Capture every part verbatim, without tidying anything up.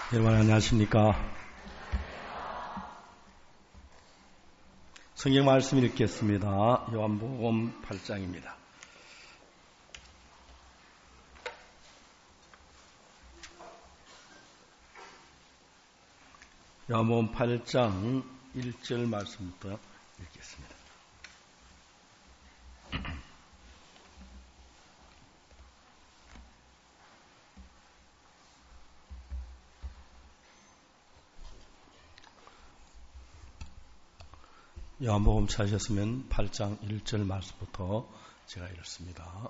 여러분 안녕하십니까? 성경 말씀 읽겠습니다. 요한복음 팔 장입니다. 요한복음 팔 장 일 절 말씀부터 읽겠습니다. 요한복음 찾으셨으면 팔 장 일 절 말씀부터 제가 읽습니다.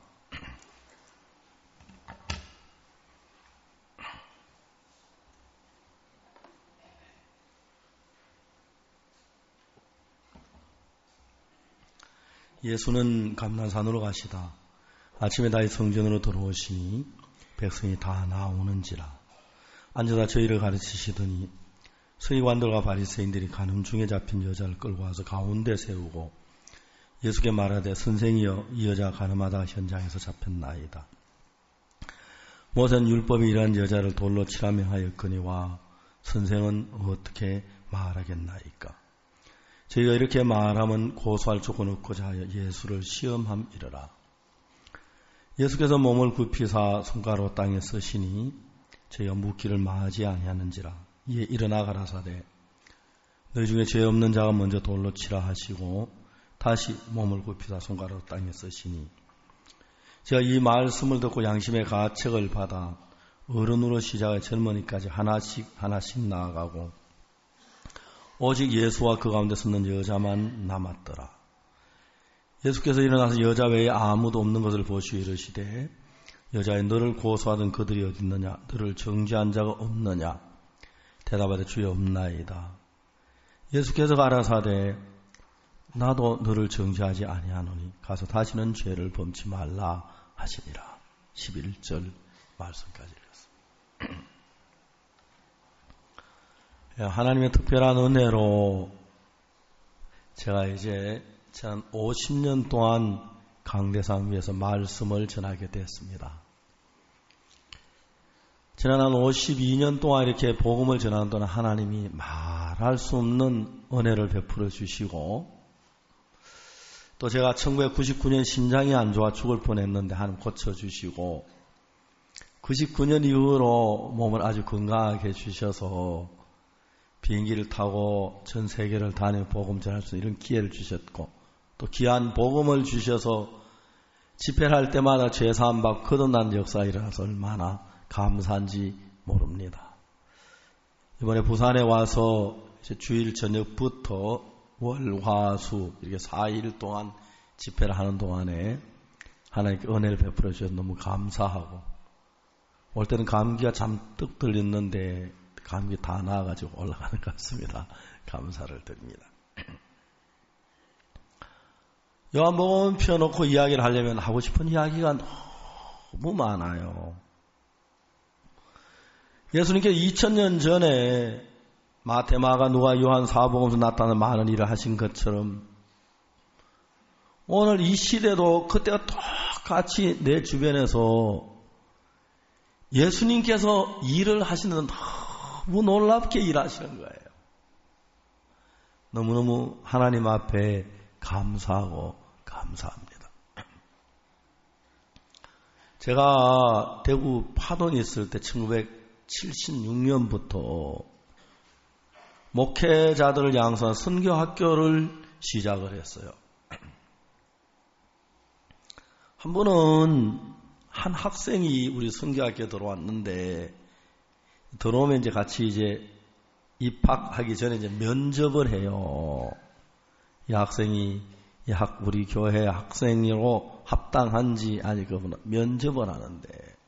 예수는 감난산으로 가시다. 아침에 다시 성전으로 들어오시니 백성이 다 나오는지라. 앉아서 저희를 가르치시더니 서기관들과 바리새인들이 간음 중에 잡힌 여자를 끌고 와서 가운데 세우고 예수께 말하되 선생이여 이 여자가 간음하다가 현장에서 잡혔나이다. 모세는 율법이 이러한 여자를 돌로 치라 명하였거니와 선생은 어떻게 말하겠나이까. 저희가 이렇게 말하면 고소할 조건 없고자 하여 예수를 시험함이러라. 예수께서 몸을 굽히사 손가락으로 땅에 쓰시니 저희가 묻기를 마하지 아니하는지라. 이에 일어나 가라사대 너희 중에 죄 없는 자가 먼저 돌로 치라 하시고 다시 몸을 굽히사 손가락으로 땅에 쓰시니 제가 이 말씀을 듣고 양심의 가책을 받아 어른으로 시작해 젊은이까지 하나씩 하나씩 나아가고 오직 예수와 그 가운데 섰는 여자만 남았더라. 예수께서 일어나서 여자 외에 아무도 없는 것을 보시고 이르시되 여자여 너를 고소하던 그들이 어디 있느냐? 너를 정죄한 자가 없느냐? 대답하되 주여 없나이다. 예수께서 가라사대 나도 너를 정죄하지 아니하노니 가서 다시는 죄를 범치 말라 하시니라. 십일 절 말씀까지 읽었습니다. 하나님의 특별한 은혜로 제가 이제 지난 오십 년 동안 강대상 위에서 말씀을 전하게 됐습니다. 지난 한 오십이 년 동안 이렇게 복음을 전하는 동안 하나님이 말할 수 없는 은혜를 베풀어 주시고 또 제가 천구백구십구 년 심장이 안 좋아 죽을 뻔했는데 하나님 고쳐주시고 구십구 년 이후로 몸을 아주 건강하게 해주셔서 비행기를 타고 전 세계를 다니며 복음 전할 수 있는 이런 기회를 주셨고 또 귀한 복음을 주셔서 집회를 할 때마다 죄사함 받고 거듭난 역사가 일어나서 얼마나 감사한지 모릅니다. 이번에 부산에 와서 이제 주일 저녁부터 월, 화, 수 이렇게 사 일 동안 집회를 하는 동안에 하나님께 은혜를 베풀어 주셔서 너무 감사하고 올 때는 감기가 잔뜩 들렸는데 감기 다 나아가지고 올라가는 것 같습니다. 감사를 드립니다. 요한복음 펴놓고 이야기를 하려면 하고 싶은 이야기가 너무 많아요. 예수님께서 이천 년 전에 마태, 마가, 누가, 요한, 사복음에서 나타나는 많은 일을 하신 것처럼 오늘 이 시대도 그때가 똑같이 내 주변에서 예수님께서 일을 하시는 너무 놀랍게 일하시는 거예요. 너무너무 하나님 앞에 감사하고 감사합니다. 제가 대구 파동에 있을 때 천구백칠십육 년부터 목회자들을 양성한 선교학교를 시작을 했어요. 한 번은 한 학생이 우리 선교학교에 들어왔는데 들어오면 이제 같이 이제 입학하기 전에 이제 면접을 해요. 이 학생이 이 학, 우리 교회 학생으로 합당한지 아니 그분 면접을 하는데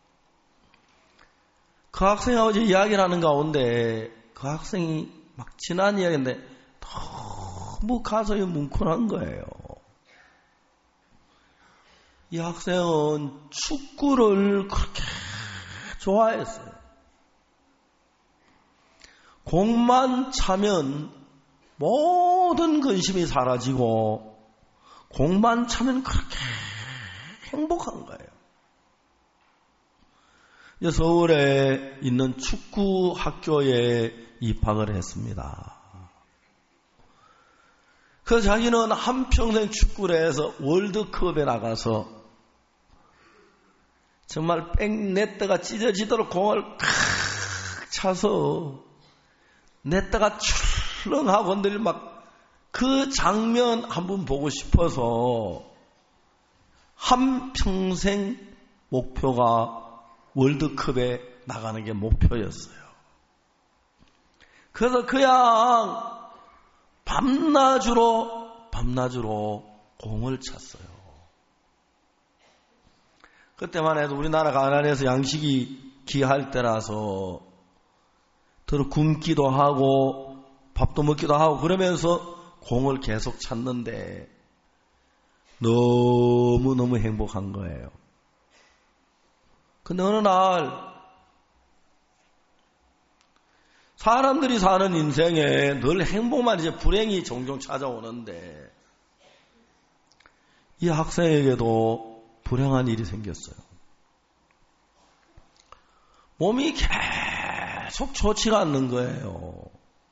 그 학생하고 이제 이야기를 하는 가운데 그 학생이 막 지난 이야기인데 너무 가슴이 뭉클한 거예요. 이 학생은 축구를 그렇게 좋아했어요. 공만 차면 모든 근심이 사라지고 공만 차면 그렇게 행복한 거예요. 서울에 있는 축구 학교에 입학을 했습니다. 그래서 자기는 한평생 축구를 해서 월드컵에 나가서 정말 백네트가 찢어지도록 공을 칵 차서 네트가 출렁하고 늘 막 그 장면 한번 보고 싶어서 한평생 목표가 월드컵에 나가는 게 목표였어요. 그래서 그냥 밤낮으로 밤낮으로 공을 찼어요. 그때만 해도 우리나라 가난해서 양식이 귀할 때라서 더러 굶기도 하고 밥도 먹기도 하고 그러면서 공을 계속 찼는데 너무너무 행복한 거예요. 근데 어느 날 사람들이 사는 인생에 늘 행복만 이제 불행이 종종 찾아오는데 이 학생에게도 불행한 일이 생겼어요. 몸이 계속 좋지가 않는 거예요.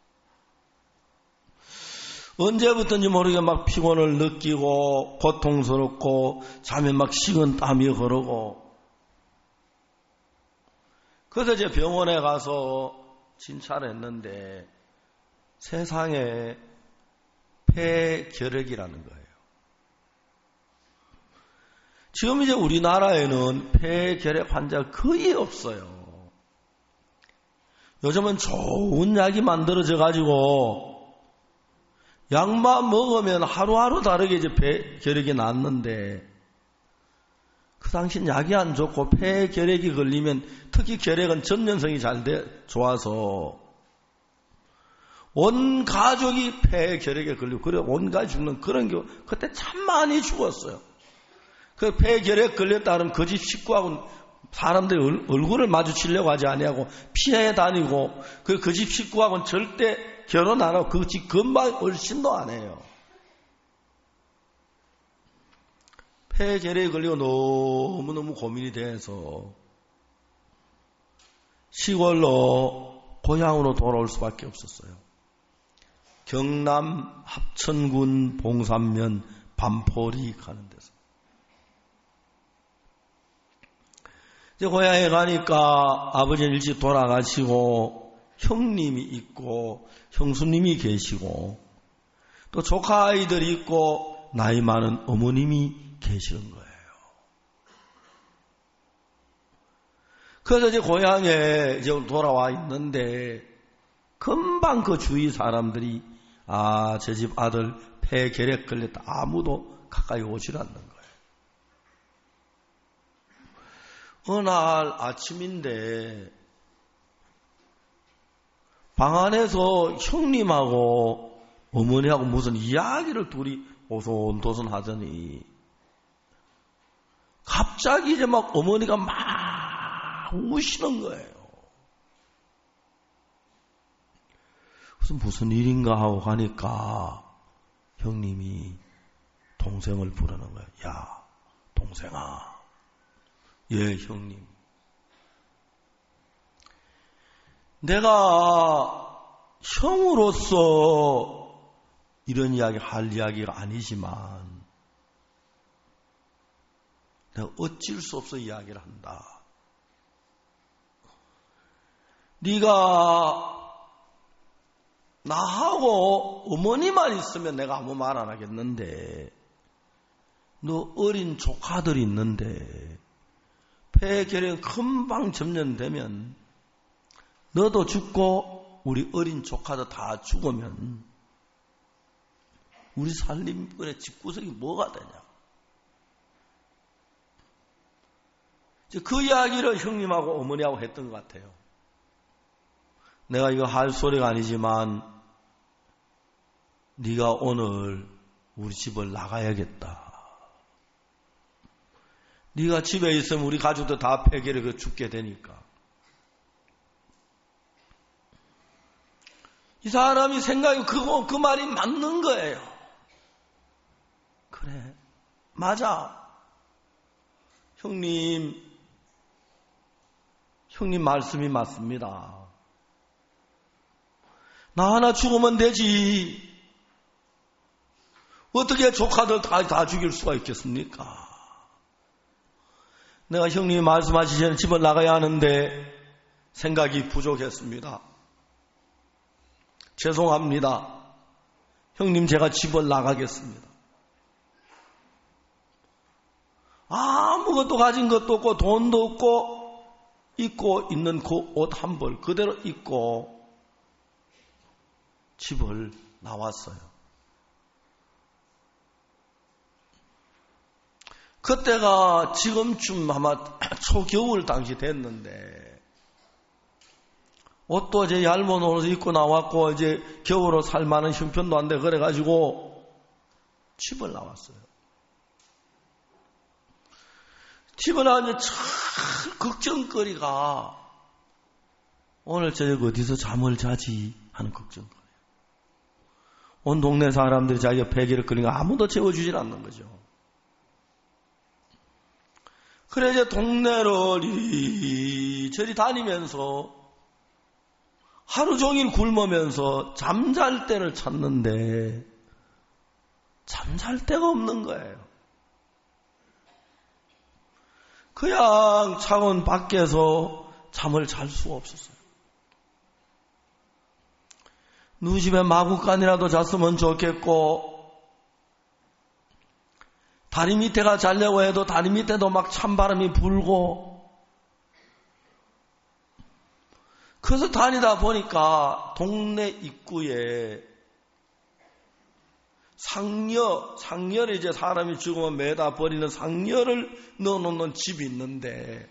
언제부터인지 모르게 막 피곤을 느끼고 고통스럽고 잠에 막 식은 땀이 흐르고 그래서 이제 병원에 가서 진찰을 했는데 세상에 폐결핵이라는 거예요. 지금 이제 우리나라에는 폐결핵 환자가 거의 없어요. 요즘은 좋은 약이 만들어져 가지고 약만 먹으면 하루하루 다르게 이제 폐결핵이 낫는데 그 당시엔 약이 안 좋고 폐결핵이 걸리면 특히 결핵은 전염성이 잘 돼 좋아서 온 가족이 폐결핵에 걸리고 그래 온 가족이 죽는 그런 경우 그때 참 많이 죽었어요. 그 폐결핵 걸렸다는 그 집 식구하고는 사람들이 얼굴을 마주치려고 하지 아니하고 피해 다니고 그 그 집 식구하고는 절대 결혼 안 하고 그 집 금방 얼씬도 안 해요. 폐결핵에 걸리고 너무너무 고민이 돼서 시골로 고향으로 돌아올 수밖에 없었어요. 경남 합천군 봉산면 반포리 가는 데서. 이제 고향에 가니까 아버지는 일찍 돌아가시고 형님이 있고 형수님이 계시고 또 조카 아이들이 있고 나이 많은 어머님이 계시는 거예요. 그래서 이제 고향에 이제 돌아와 있는데 금방 그 주위 사람들이 아, 제 집 아들 폐결핵 걸렸다. 아무도 가까이 오질 않는 거예요. 어느 날 아침인데 방 안에서 형님하고 어머니하고 무슨 이야기를 둘이 오손도손 하더니 갑자기 이제 막 어머니가 막 우시는 거예요. 그래서 무슨 일인가 하고 가니까 형님이 동생을 부르는 거예요. 야, 동생아. 예, 형님. 내가 형으로서 이런 이야기 할 이야기가 아니지만 내가 어쩔 수 없어 이야기를 한다. 네가 나하고 어머니만 있으면 내가 아무 말 안 하겠는데 너 어린 조카들이 있는데 폐결핵 금방 점령되면 너도 죽고 우리 어린 조카도 다 죽으면 우리 살림꾼의 집구석이 뭐가 되냐. 그 이야기를 형님하고 어머니하고 했던 것 같아요. 내가 이거 할 소리가 아니지만 네가 오늘 우리 집을 나가야겠다. 네가 집에 있으면 우리 가족도 다 폐결핵에 죽게 되니까. 이 사람이 생각이 그거 그 말이 맞는 거예요. 그래, 맞아. 형님, 형님 말씀이 맞습니다. 나 하나 죽으면 되지. 어떻게 조카들 다, 다 죽일 수가 있겠습니까? 내가 형님이 말씀하시기 전에 집을 나가야 하는데 생각이 부족했습니다. 죄송합니다. 형님 제가 집을 나가겠습니다. 아무것도 가진 것도 없고 돈도 없고 입고 있는 그 옷 한 벌 그대로 입고 집을 나왔어요. 그때가 지금쯤 아마 초겨울 당시 됐는데 옷도 이제 얇은 옷을 입고 나왔고 이제 겨울로 살 만한 형편도 안 돼 그래가지고 집을 나왔어요. 집을 나왔는데 참 걱정거리가 오늘 저녁 어디서 잠을 자지 하는 걱정거리예요. 온 동네 사람들이 자기가 베개를 끓이니까 아무도 채워주질 않는 거죠. 그래 이제 동네를 이리저리 다니면서 하루 종일 굶으면서 잠잘 때를 찾는데 잠잘 데가 없는 거예요. 그냥 창원 밖에서 잠을 잘 수가 없었어요. 누구 집에 마구간이라도 잤으면 좋겠고 다리 밑에가 자려고 해도 다리 밑에도 막 찬바람이 불고 그래서 다니다 보니까 동네 입구에 상여, 상여를 이제 사람이 죽으면 매다 버리는 상여를 넣어놓는 집이 있는데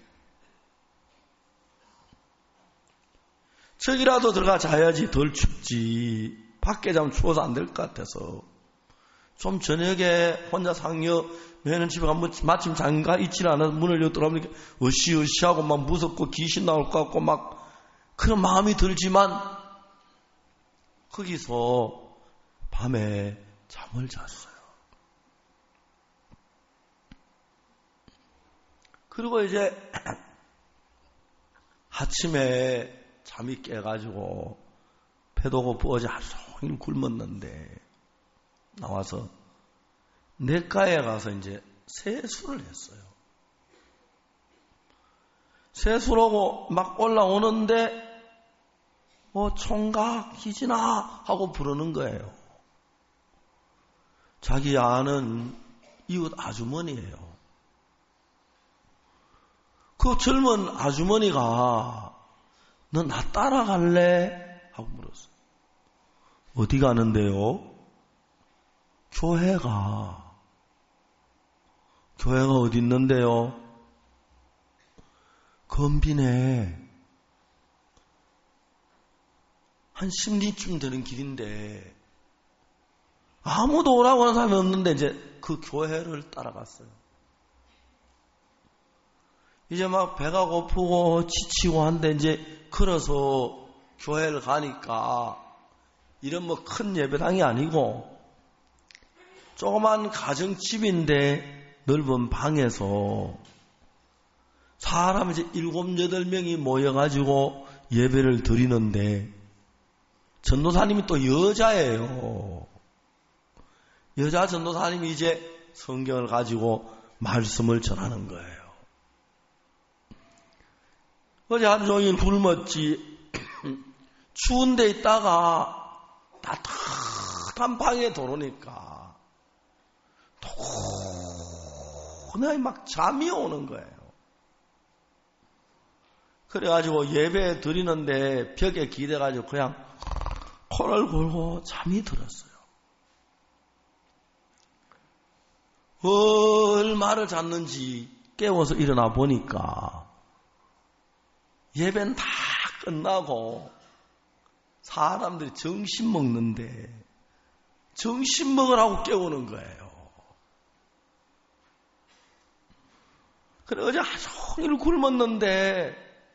저기라도 들어가 자야지 덜 춥지 밖에 자면 추워서 안 될 것 같아서 좀 저녁에 혼자 상여 매는 집에 가면 마침 장가 있질 않아서 문을 열더라면 으시으시하고 막 무섭고 귀신 나올 것 같고 막 그런 마음이 들지만 거기서 밤에 잠을 잤어요. 그리고 이제 아침에 잠이 깨가지고 배도 고프어지 하루 종일 굶었는데 나와서 냇가에 가서 이제 세수를 했어요. 세수하고 막 올라오는데 뭐 총각 희진아 하고 부르는 거예요. 자기 아는 이웃 아주머니예요. 그 젊은 아주머니가 너 나 따라갈래? 하고 물었어요. 어디 가는데요? 교회가. 교회가 어디 있는데요? 건빈에 한 십 리쯤 되는 길인데 아무도 오라고 하는 사람이 없는데 이제 그 교회를 따라갔어요. 이제 막 배가 고프고 지치고 한데 이제 걸어서 교회를 가니까 이런 뭐 큰 예배당이 아니고 조그만 가정집인데 넓은 방에서 사람 이제 일곱, 여덟 명이 모여가지고 예배를 드리는데 전도사님이 또 여자예요. 여자 전도사님이 이제 성경을 가지고 말씀을 전하는 거예요. 어제 하루 종일 굶었지. 추운 데 있다가 따뜻한 방에 들어오니까 도저히 막 잠이 오는 거예요. 그래가지고 예배 드리는데 벽에 기대가지고 그냥 코를 골고 잠이 들었어요. 얼마를 잤는지 깨워서 일어나 보니까 예배는 다 끝나고 사람들이 점심 먹는데 점심 먹으라고 깨우는 거예요. 그래 어제 하루 종일 굶었는데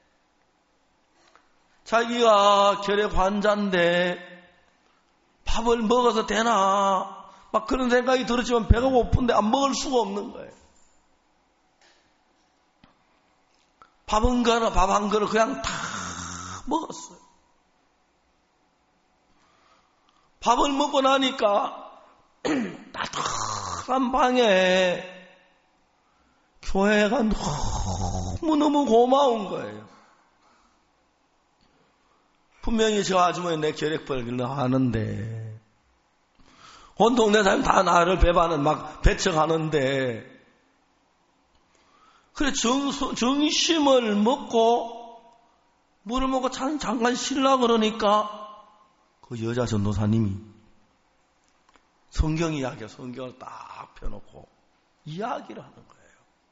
자기가 결핵 환자인데 밥을 먹어서 되나 막 그런 생각이 들었지만 배가 고픈데 안 먹을 수가 없는 거예요. 밥 한 그릇, 밥 한 그릇 그냥 다 먹었어요. 밥을 먹고 나니까 따뜻한 방에 교회가 너무너무 고마운 거예요. 분명히 저 아주머니 내 결핵벌기를 아는데 온 동네 사람 다 나를 배반은 막 배척하는데 그래 정, 정심을 먹고 물을 먹고 잠깐 쉬려고 그러니까 그 여자 전도사님이 성경 이야기야. 성경을 딱 펴놓고 이야기를 하는 거예요.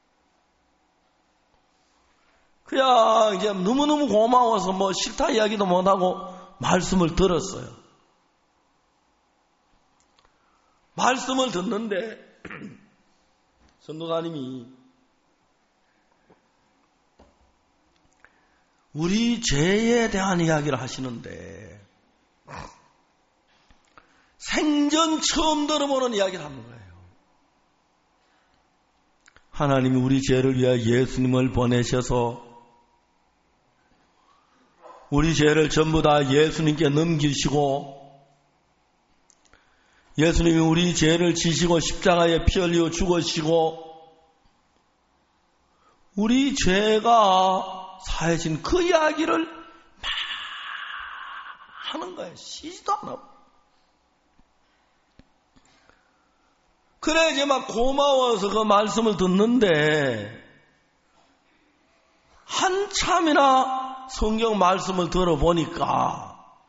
그냥 이제 너무너무 고마워서 뭐 싫다 이야기도 못하고 말씀을 들었어요. 말씀을 듣는데 전도사님이 우리 죄에 대한 이야기를 하시는데 생전 처음 들어보는 이야기를 하는 거예요. 하나님이 우리 죄를 위하여 예수님을 보내셔서 우리 죄를 전부 다 예수님께 넘기시고 예수님이 우리 죄를 지시고 십자가에 피 흘려 죽으시고 우리 죄가 사해진 그 이야기를 막 하는 거예요. 쉬지도 않아. 그래 이제 막 고마워서 그 말씀을 듣는데 한참이나 성경 말씀을 들어보니까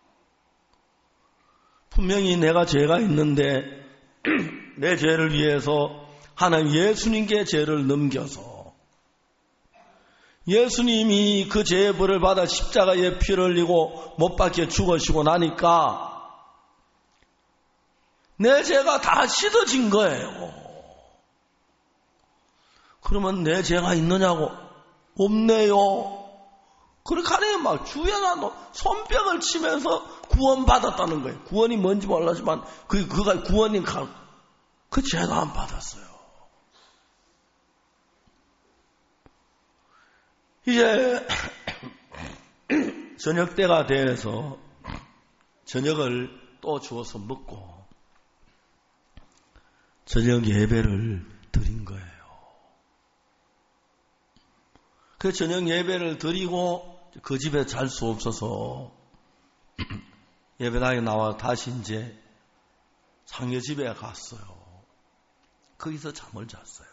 분명히 내가 죄가 있는데 내 죄를 위해서 하나님 예수님께 죄를 넘겨서 예수님이 그 죄의 벌을 받아 십자가에 피를 흘리고 못 박혀 죽으시고 나니까 내 죄가 다 씻어진 거예요. 그러면 내 죄가 있느냐고? 없네요. 그렇게 하니 막 주연아 손뼉을 치면서 구원받았다는 거예요. 구원이 뭔지 몰라지만 그, 그가 구원이 가, 그 죄도 안 받았어요. 이제 저녁 때가 돼서 저녁을 또 주어서 먹고 저녁 예배를 드린 거예요. 그 저녁 예배를 드리고 그 집에 잘 수 없어서 예배당에 나와 다시 이제 상여 집에 갔어요. 거기서 잠을 잤어요.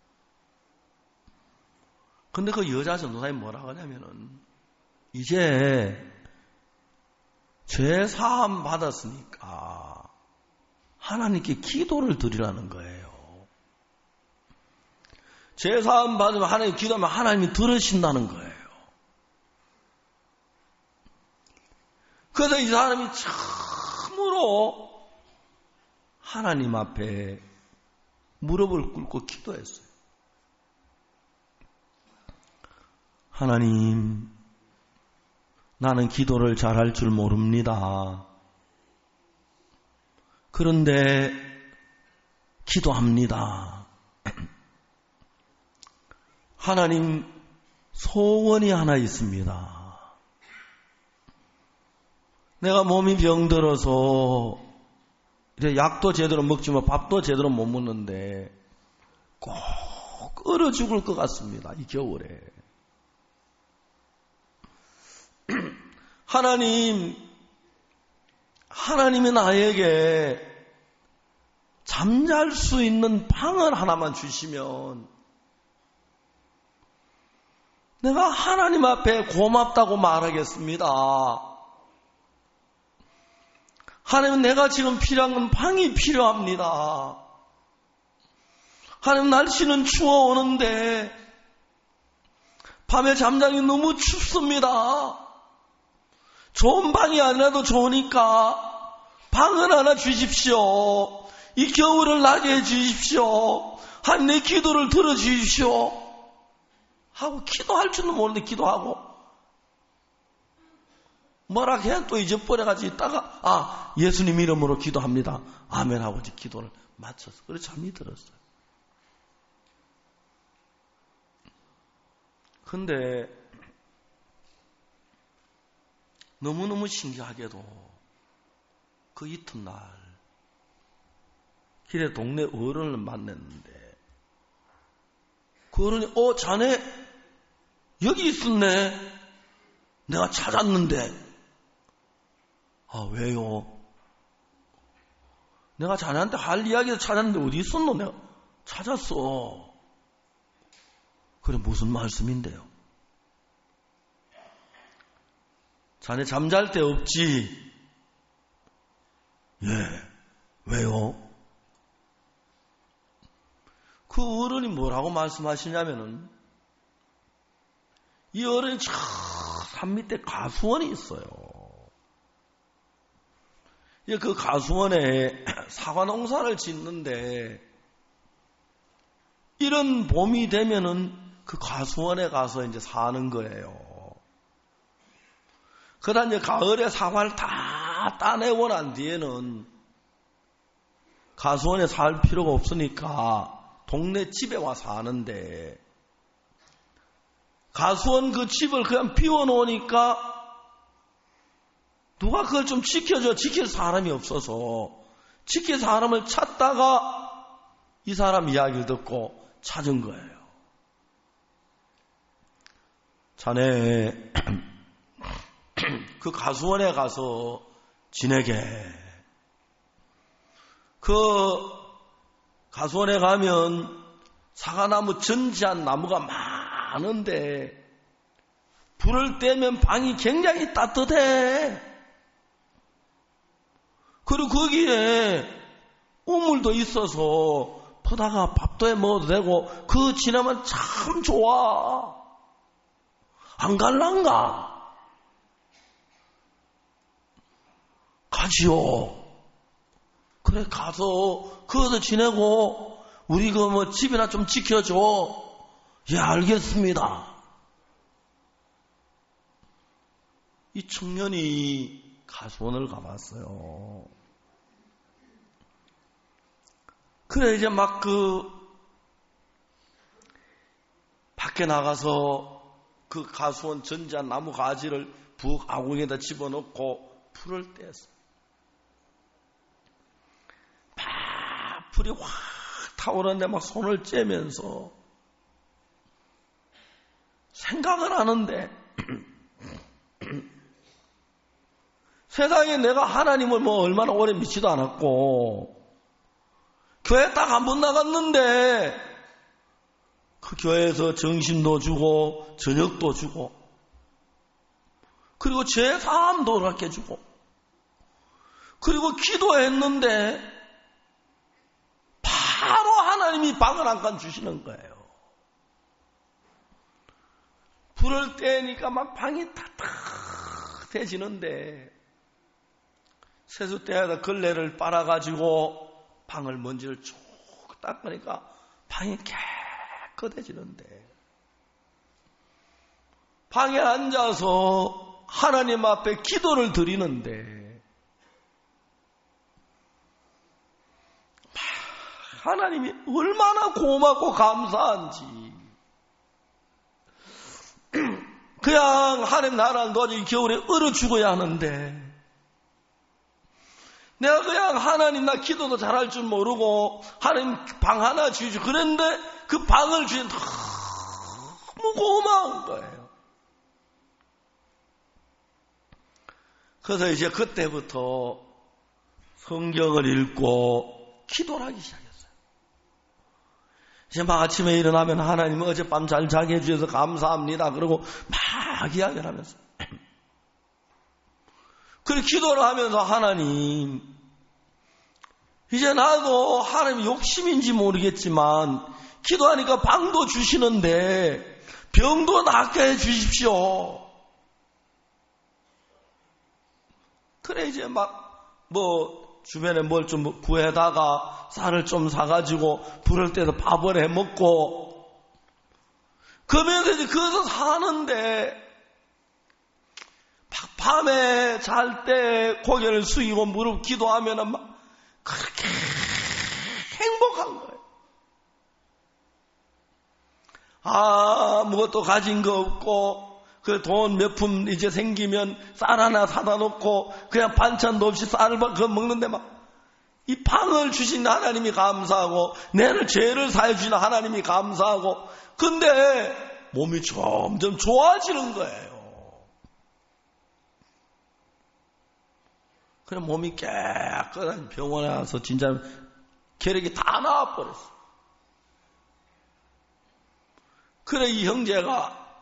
근데 그 여자 전도사님이 뭐라고 하냐면은 이제 죄 사함 받았으니까 하나님께 기도를 드리라는 거예요. 죄 사함 받으면 하나님 기도하면 하나님이 들으신다는 거예요. 그래서 이 사람이 참으로 하나님 앞에 무릎을 꿇고 기도했어요. 하나님, 나는 기도를 잘할 줄 모릅니다. 그런데 기도합니다. 하나님, 소원이 하나 있습니다. 내가 몸이 병들어서 이제 약도 제대로 먹지만 밥도 제대로 못 먹는데 꼭 얼어 죽을 것 같습니다. 이 겨울에. 하나님, 하나님이 나에게 잠잘 수 있는 방을 하나만 주시면 내가 하나님 앞에 고맙다고 말하겠습니다. 하나님, 내가 지금 필요한 건 방이 필요합니다. 하나님, 날씨는 추워오는데 밤에 잠자기 너무 춥습니다. 좋은 방이 아니라도 좋으니까 방을 하나 주십시오. 이 겨울을 나게 해주십시오. 하나님, 내 기도를 들어주십시오. 하고 기도할 줄도 모르는데 기도하고 뭐라 해 또 잊어버려가지고 있다가 아 예수님 이름으로 기도합니다. 아멘 하고 이제 기도를 마쳤어. 그래서 잠이 들었어요. 근데 너무너무 신기하게도 그 이튿날 길에 동네 어른을 만났는데 그 어른이 어 자네 여기 있었네. 내가 찾았는데. 아 왜요? 내가 자네한테 할 이야기를 찾았는데 어디 있었노? 내가 찾았어. 그래 무슨 말씀인데요? 자네 잠잘 데 없지? 예. 왜요? 그 어른이 뭐라고 말씀하시냐면은 이 어른이 저 산 밑에 가수원이 있어요. 그 가수원에 사과 농사를 짓는데 이런 봄이 되면은 그 가수원에 가서 이제 사는 거예요. 그러다 이제 가을에 사과를 다 따내고 난 뒤에는 가수원에 살 필요가 없으니까 동네 집에 와 사는데 가수원 그 집을 그냥 비워놓으니까 누가 그걸 좀 지켜줘. 지킬 사람이 없어서 지킬 사람을 찾다가 이 사람 이야기를 듣고 찾은 거예요. 자네 그 가수원에 가서 지내게. 그 가수원에 가면 사과나무 전지한 나무가 많은데 불을 떼면 방이 굉장히 따뜻해. 그리고 거기에 우물도 있어서 퍼다가 밥도 해 먹어도 되고 그 지나면 참 좋아. 안 갈란가? 가지요. 그래 가서 거기서 지내고 우리 그 뭐 집이나 좀 지켜줘. 예 알겠습니다. 이 청년이 가수원을 가봤어요. 그래 이제 막 그 밖에 나가서 그 가수원 전지한 나무 가지를 북 아궁이에다 집어넣고 풀을 떼었어. 막 풀이 확 타오르는데 막 손을 째면서 생각을 하는데 세상에 내가 하나님을 뭐 얼마나 오래 믿지도 않았고 교회 딱 한 번 나갔는데 그 교회에서 정신도 주고 저녁도 주고 그리고 제사함도 허락해 주고 그리고 기도했는데 바로 하나님이 방을 한 칸 주시는 거예요. 불을 떼니까 막 방이 따뜻해지는데 세숫대에다 걸레를 빨아가지고 방을 먼지를 쭉 닦으니까 방이 깨끗해지는데 방에 앉아서 하나님 앞에 기도를 드리는데 하나님이 얼마나 고맙고 감사한지 그냥 하나님 나라를 도저히 겨울에 얼어 죽어야 하는데 내가 그냥 하나님 나 기도도 잘할 줄 모르고 하나님 방 하나 주시고 그랬는데 그 방을 주신 너무 고마운 거예요. 그래서 이제 그때부터 성경을 읽고 기도를 하기 시작했어요. 이제 막 아침에 일어나면 하나님 어젯밤 잘 자게 해주셔서 감사합니다. 그러고 막 이야기를 하면서 그리고 기도를 하면서 하나님 이제 나도 하나님 욕심인지 모르겠지만 기도하니까 방도 주시는데 병도 낫게 해 주십시오. 그래 이제 막 뭐 주변에 뭘 좀 구해다가 쌀을 좀 사가지고 불을 떼서 밥을 해 먹고 그러면서 이제 거기서 사는데 밤에 잘 때 고개를 숙이고 무릎 기도하면 막 그렇게 행복한 거예요. 아무것도 가진 거 없고 그 돈 몇 푼 이제 생기면 쌀 하나 사다 놓고 그냥 반찬도 없이 쌀을 그 먹는데 막 이 방을 주신 하나님이 감사하고 내를 죄를 사해 주신 하나님이 감사하고 근데 몸이 점점 좋아지는 거예요. 그래 몸이 깨끗한 병원에 와서 진짜 계력이 다 나와버렸어. 그래 이 형제가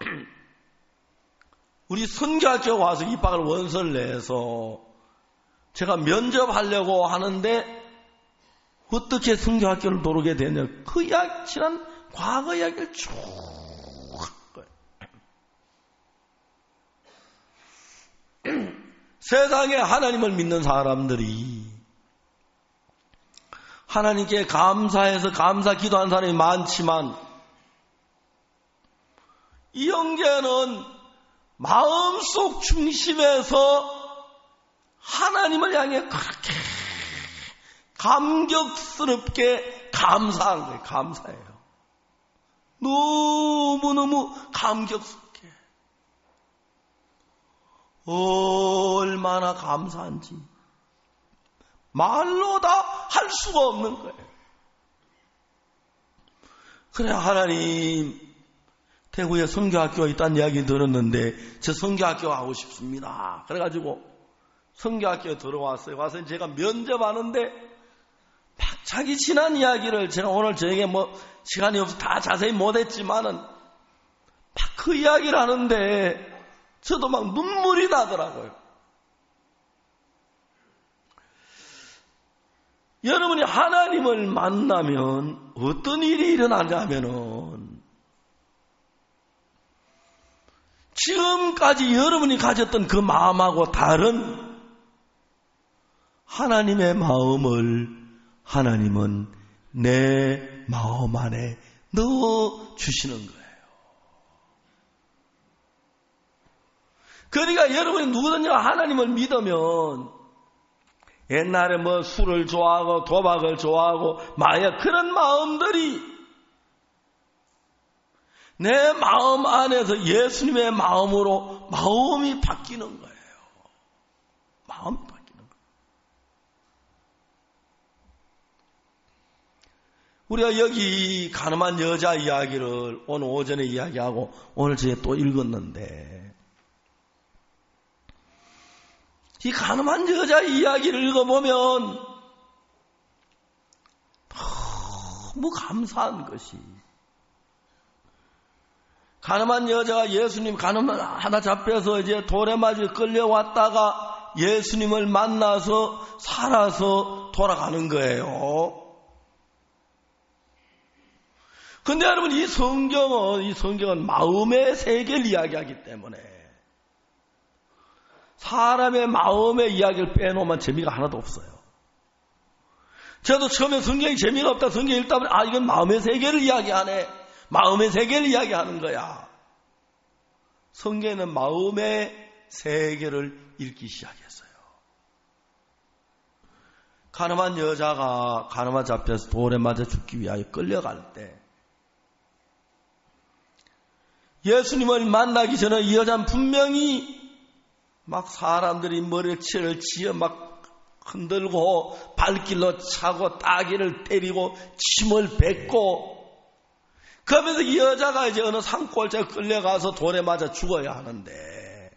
우리 선교학교 와서 입학을 원서를 내서 제가 면접하려고 하는데 어떻게 선교학교를 들어오게 되냐 그 이야기, 지난 과거 이야기를 쭉 할 거예요. 세상에 하나님을 믿는 사람들이 하나님께 감사해서 감사 기도한 사람이 많지만 이 형제는 마음속 중심에서 하나님을 향해 그렇게 감격스럽게 감사한 거예요. 감사해요. 너무너무 감격스럽게. 얼마나 감사한지 말로 다 할 수가 없는 거예요. 그래 하나님 대구에 선교학교가 있다는 이야기 들었는데 저 선교학교 가고 싶습니다. 그래가지고 선교학교에 들어왔어요. 와서 제가 면접하는데 막 자기 지난 이야기를 제가 오늘 저에게 뭐 시간이 없어서 다 자세히 못했지만은 막 그 이야기를 하는데 저도 막 눈물이 나더라고요. 여러분이 하나님을 만나면 어떤 일이 일어나냐면은 지금까지 여러분이 가졌던 그 마음하고 다른 하나님의 마음을 하나님은 내 마음 안에 넣어주시는 거예요. 그러니까 여러분이 누구든지 하나님을 믿으면 옛날에 뭐 술을 좋아하고 도박을 좋아하고 마약 그런 마음들이 내 마음 안에서 예수님의 마음으로 마음이 바뀌는 거예요. 마음이 바뀌는 거예요. 우리가 여기 가늠한 여자 이야기를 오늘 오전에 이야기하고 오늘 저희 또 읽었는데 이 가늠한 여자 이야기를 읽어보면 너무 감사한 것이 가늠한 여자가 예수님 가늠 하나 잡혀서 이제 돌에 맞아 끌려왔다가 예수님을 만나서 살아서 돌아가는 거예요. 근데 여러분 이 성경은 이 성경은 마음의 세계를 이야기하기 때문에 사람의 마음의 이야기를 빼놓으면 재미가 하나도 없어요. 저도 처음에 성경이 재미가 없다 성경 읽다 보니 아 이건 마음의 세계를 이야기하네. 마음의 세계를 이야기하는 거야. 성경에는 마음의 세계를 읽기 시작했어요. 가늠한 여자가 가늠한 잡혀서 돌에 맞아 죽기 위하여 끌려갈 때 예수님을 만나기 전에 이 여자는 분명히 막 사람들이 머리채를 지어 막 흔들고 발길로 차고 따귀를 때리고 침을 뱉고 그러면서 이 여자가 이제 어느 산골짜기에 끌려가서 돌에 맞아 죽어야 하는데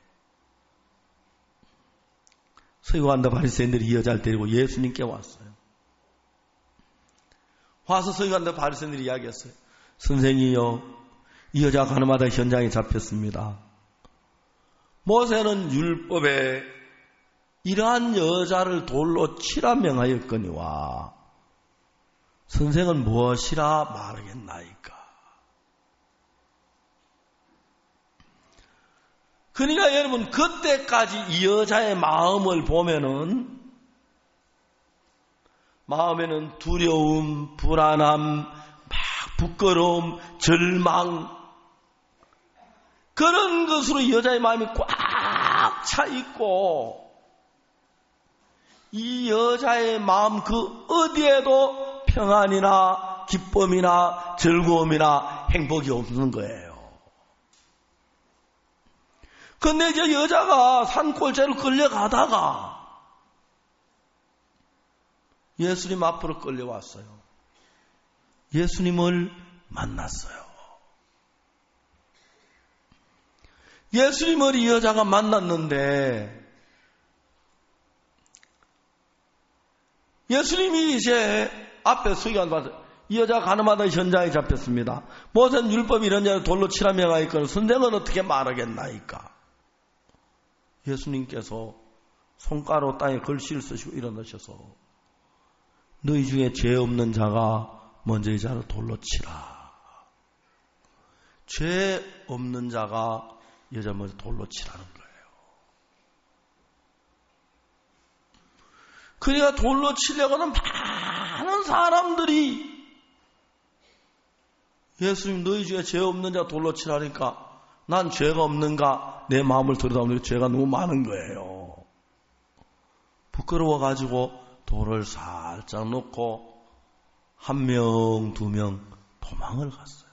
서기관과 바리새인들이 이 여자를 데리고 예수님께 왔어요. 와서 서기관과 바리새인들이 이야기했어요. 선생이요, 이 여자가 가늠하다 현장에 잡혔습니다. 모세는 율법에 이러한 여자를 돌로 치라 명하였거니와 선생은 무엇이라 말하겠나이까? 그러니까 여러분 그때까지 이 여자의 마음을 보면은 마음에는 두려움, 불안함, 막 부끄러움, 절망 그런 것으로 여자의 마음이 꽉 차 있고 이 여자의 마음 그 어디에도 평안이나 기쁨이나 즐거움이나 행복이 없는 거예요. 근데 이제 여자가 산골짜기로 끌려가다가 예수님 앞으로 끌려왔어요. 예수님을 만났어요. 예수님을 이 여자가 만났는데 예수님이 이제 앞에 서기관 봐서 이 여자가 가늠하다 현장에 잡혔습니다. 모세는 율법이 이런 자를 돌로 치라 명하였거늘 선생은 어떻게 말하겠나이까. 예수님께서 손가락으로 땅에 글씨를 쓰시고 일어나셔서 너희 중에 죄 없는 자가 먼저 이 자를 돌로 치라. 죄 없는 자가 여자 먼저 돌로 치라는 거예요. 그러니까 돌로 치려고 하는 많은 사람들이 예수님 너희 중에 죄 없는 자 돌로 치라니까 난 죄가 없는가 내 마음을 들여다보니 죄가 너무 많은 거예요. 부끄러워가지고 돌을 살짝 놓고 한 명, 두 명 도망을 갔어요.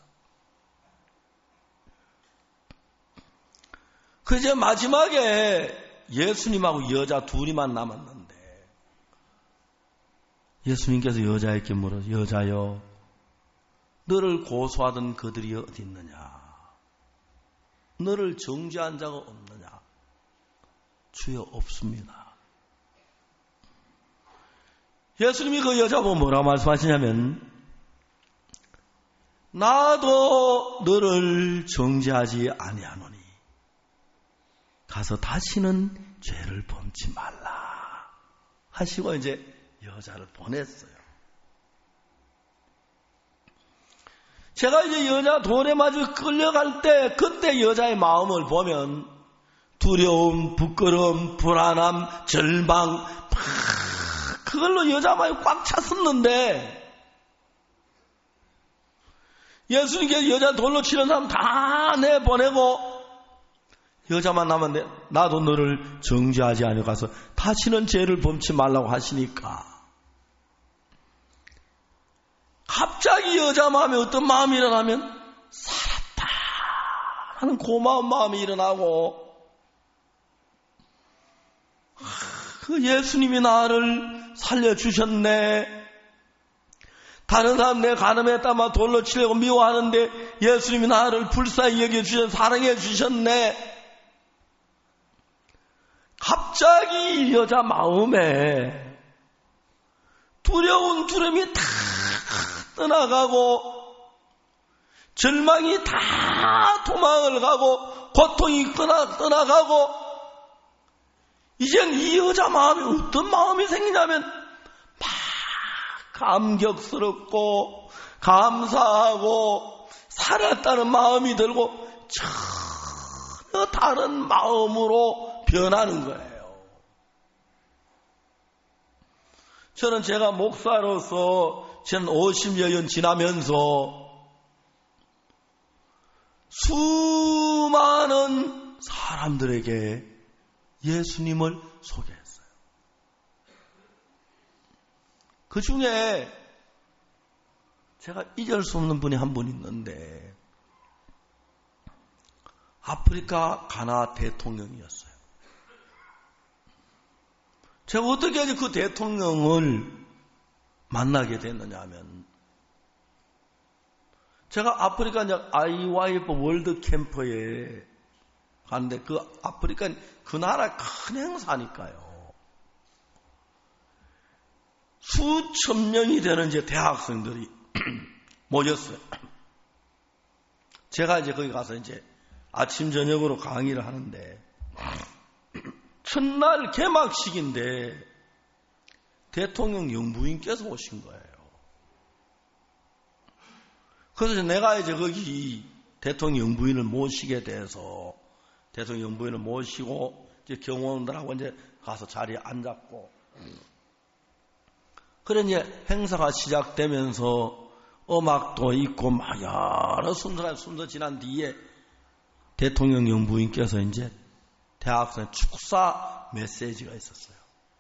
그 이제 마지막에 예수님하고 여자 둘이만 남았는데 예수님께서 여자에게 물어 여자여 너를 고소하던 그들이 어디 있느냐? 너를 정죄한 자가 없느냐? 주여 없습니다. 예수님이 그 여자 보고 뭐라고 말씀하시냐면 나도 너를 정죄하지 아니하노니 가서 다시는 죄를 범치 말라 하시고 이제 여자를 보냈어요. 제가 이제 여자 돌에 맞아 끌려갈 때 그때 여자의 마음을 보면 두려움, 부끄러움, 불안함, 절망 그걸로 여자 마음이 꽉 찼었는데 예수님께서 여자 돌로 치는 사람 다 내보내고 여자만 남았는데 나도 너를 정죄하지 않으려 가서 다시는 죄를 범치 말라고 하시니까 갑자기 여자 마음에 어떤 마음이 일어나면 살았다 하는 고마운 마음이 일어나고 그 예수님이 나를 살려주셨네. 다른 사람 내 가늠했다만 돌로 치려고 미워하는데 예수님이 나를 불쌍히 여겨주셔서 사랑해 주셨네. 갑자기 이 여자 마음에 두려운 두려움이 다 떠나가고 절망이 다 도망을 가고 고통이 떠나가고 이젠 이 여자 마음이 어떤 마음이 생기냐면 막 감격스럽고 감사하고 살았다는 마음이 들고 전혀 다른 마음으로 변하는 거예요. 저는 제가 목사로서 저는 오십여 년 지나면서 수많은 사람들에게 예수님을 소개했어요. 그 중에 제가 잊을 수 없는 분이 한 분 있는데 아프리카 가나 대통령이었어요. 제가 어떻게 이제 그 대통령을 만나게 됐느냐 하면 제가 아프리카 이제 아이와이에프 월드 캠프에 갔는데 그 아프리카 그 나라 큰 행사니까요. 수천 명이 되는 이제 대학생들이 모였어요. 제가 이제 거기 가서 이제 아침 저녁으로 강의를 하는데 첫날 개막식인데 대통령 영부인께서 오신 거예요. 그래서 내가 이제 거기 대통령 영부인을 모시게 돼서 대통령 영부인을 모시고 이제 경호원들하고 이제 가서 자리에 앉았고, 그래 이제 행사가 시작되면서 음악도 있고 막 여러 순서가 순서 지난 뒤에 대통령 영부인께서 이제 대학생 축사 메시지가 있었어요.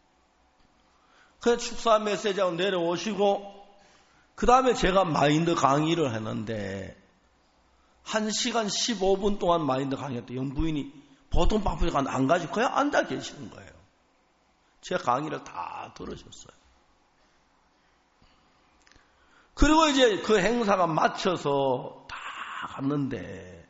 그 축사 메시지하고 내려오시고 그 다음에 제가 마인드 강의를 했는데 한 시간 십오 분 동안 마인드 강의했대. 영부인이 보통 바쁘니까 안 가지고 그냥 앉아 계시는 거예요. 제 강의를 다 들으셨어요. 그리고 이제 그 행사가 마쳐서 다 갔는데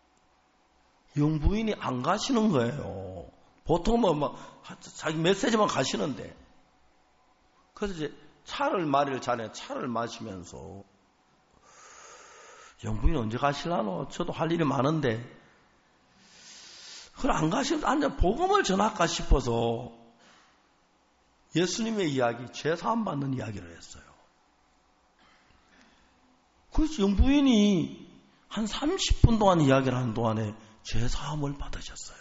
영부인이 안 가시는 거예요. 보통 뭐, 뭐 자기 메시지만 가시는데. 그래서 이제 차를 마리를 자네 차를 마시면서 영부인 언제 가시려노? 저도 할 일이 많은데 그걸 안 가시면 앉아 복음을 전할까 싶어서 예수님의 이야기, 죄사함 받는 이야기를 했어요. 그래서 영부인이 한 삼십 분 동안 이야기를 하는 동안에 죄사함을 받으셨어요.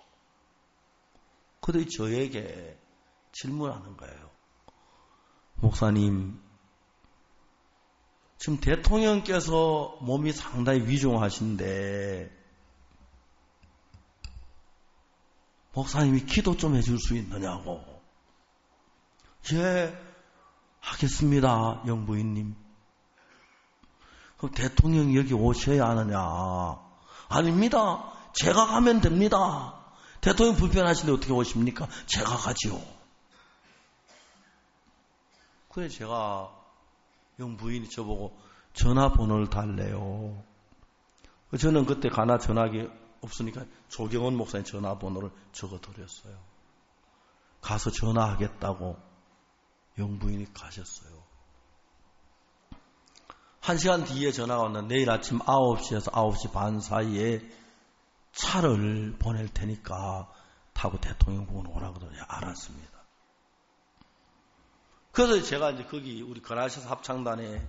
그들이 저에게 질문하는 거예요. 목사님, 지금 대통령께서 몸이 상당히 위중하신데 목사님이 기도 좀 해줄 수 있느냐고. 예, 하겠습니다, 영부인님. 그럼 대통령이 여기 오셔야 하느냐? 아닙니다. 제가 가면 됩니다. 대통령 불편하신데 어떻게 오십니까? 제가 가지요. 그래 제가 영부인이 저보고 전화번호를 달래요. 저는 그때 가나 전화기 없으니까 조경원 목사님 전화번호를 적어드렸어요. 가서 전화하겠다고 영부인이 가셨어요. 한 시간 뒤에 전화가 왔는데 내일 아침 아홉 시에서 아홉 시 반 사이에 차를 보낼 테니까 타고 대통령궁으로 오라고 그러더니 알았습니다. 그래서 제가 이제 거기 우리 그라시아스 합창단에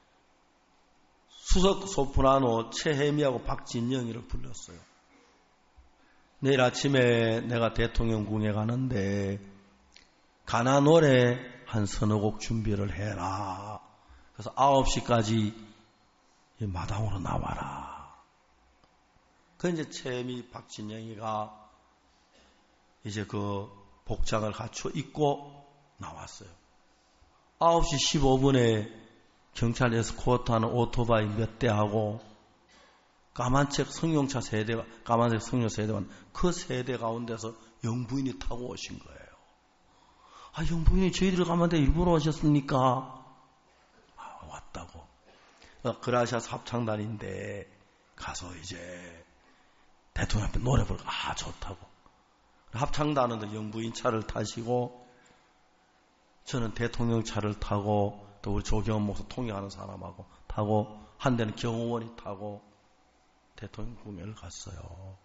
수석 소프라노 최혜미하고 박진영이를 불렀어요. 내일 아침에 내가 대통령궁에 가는데 가나 노래 한 서너 곡 준비를 해라. 그래서 아홉 시까지 마당으로 나와라. 그 이제 최미 박진영이가 이제 그 복장을 갖춰 입고 나왔어요. 아홉 시 십오 분에 경찰 에스코트하는 오토바이 몇 대하고 까만색 승용차 세대가, 까만색 승용 세대가 그 세대 가운데서 영부인이 타고 오신 거예요. 아, 영부인이 저희들 가만데 일부러 오셨습니까? 아, 왔다고. 그라시아스 합창단인데 가서 이제 대통령 앞에 노래 부르고 아 좋다고. 합창단은 영부인 차를 타시고 저는 대통령 차를 타고 또 우리 조경원 목사 통역하는 사람하고 타고 한 대는 경호원이 타고 대통령 궁에를 갔어요.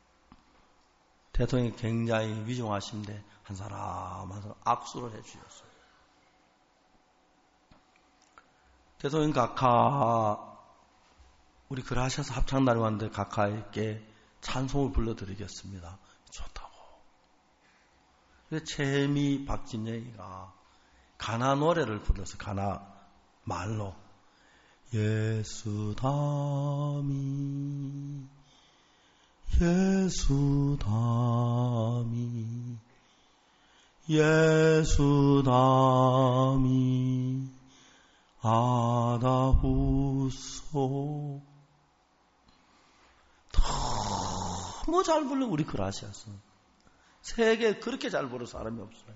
대통령이 굉장히 위중하신데 한 사람 한 사람 악수를 해주셨어요. 대통령 각하 우리 그라시아스 합창단이 왔는데 각하에게 찬송을 불러드리겠습니다. 좋다고. 그래서 최미 박진영이가 가나 노래를 불러서 가나 말로 예수 담이 예수 담이 예수 담이 아다후소 너무 잘 불러 우리 그라시아스. 세계에 그렇게 잘 부르는 사람이 없어요.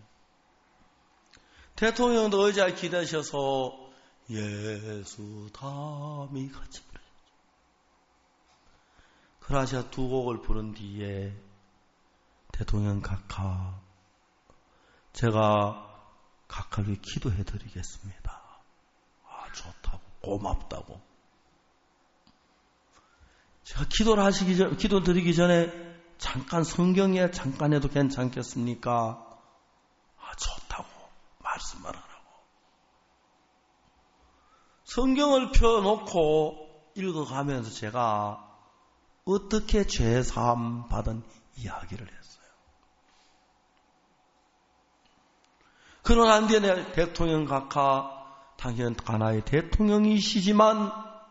대통령도 의자에 기대셔서 예수 담이 같이 부르셨죠. 그라시아 두 곡을 부른 뒤에 대통령 각하 제가 각하를 위해 기도해 드리겠습니다. 아 좋다고 고맙다고. 제가 기도를 하시기 전, 기도 드리기 전에 잠깐 성경에 잠깐 해도 괜찮겠습니까? 아 좋다고 말씀을 하라고. 성경을 펴놓고 읽어가면서 제가 어떻게 죄사함 받은 이야기를 했어요. 그러고 난 뒤에 내가 대통령 각하 당신은 가나의 대통령이시지만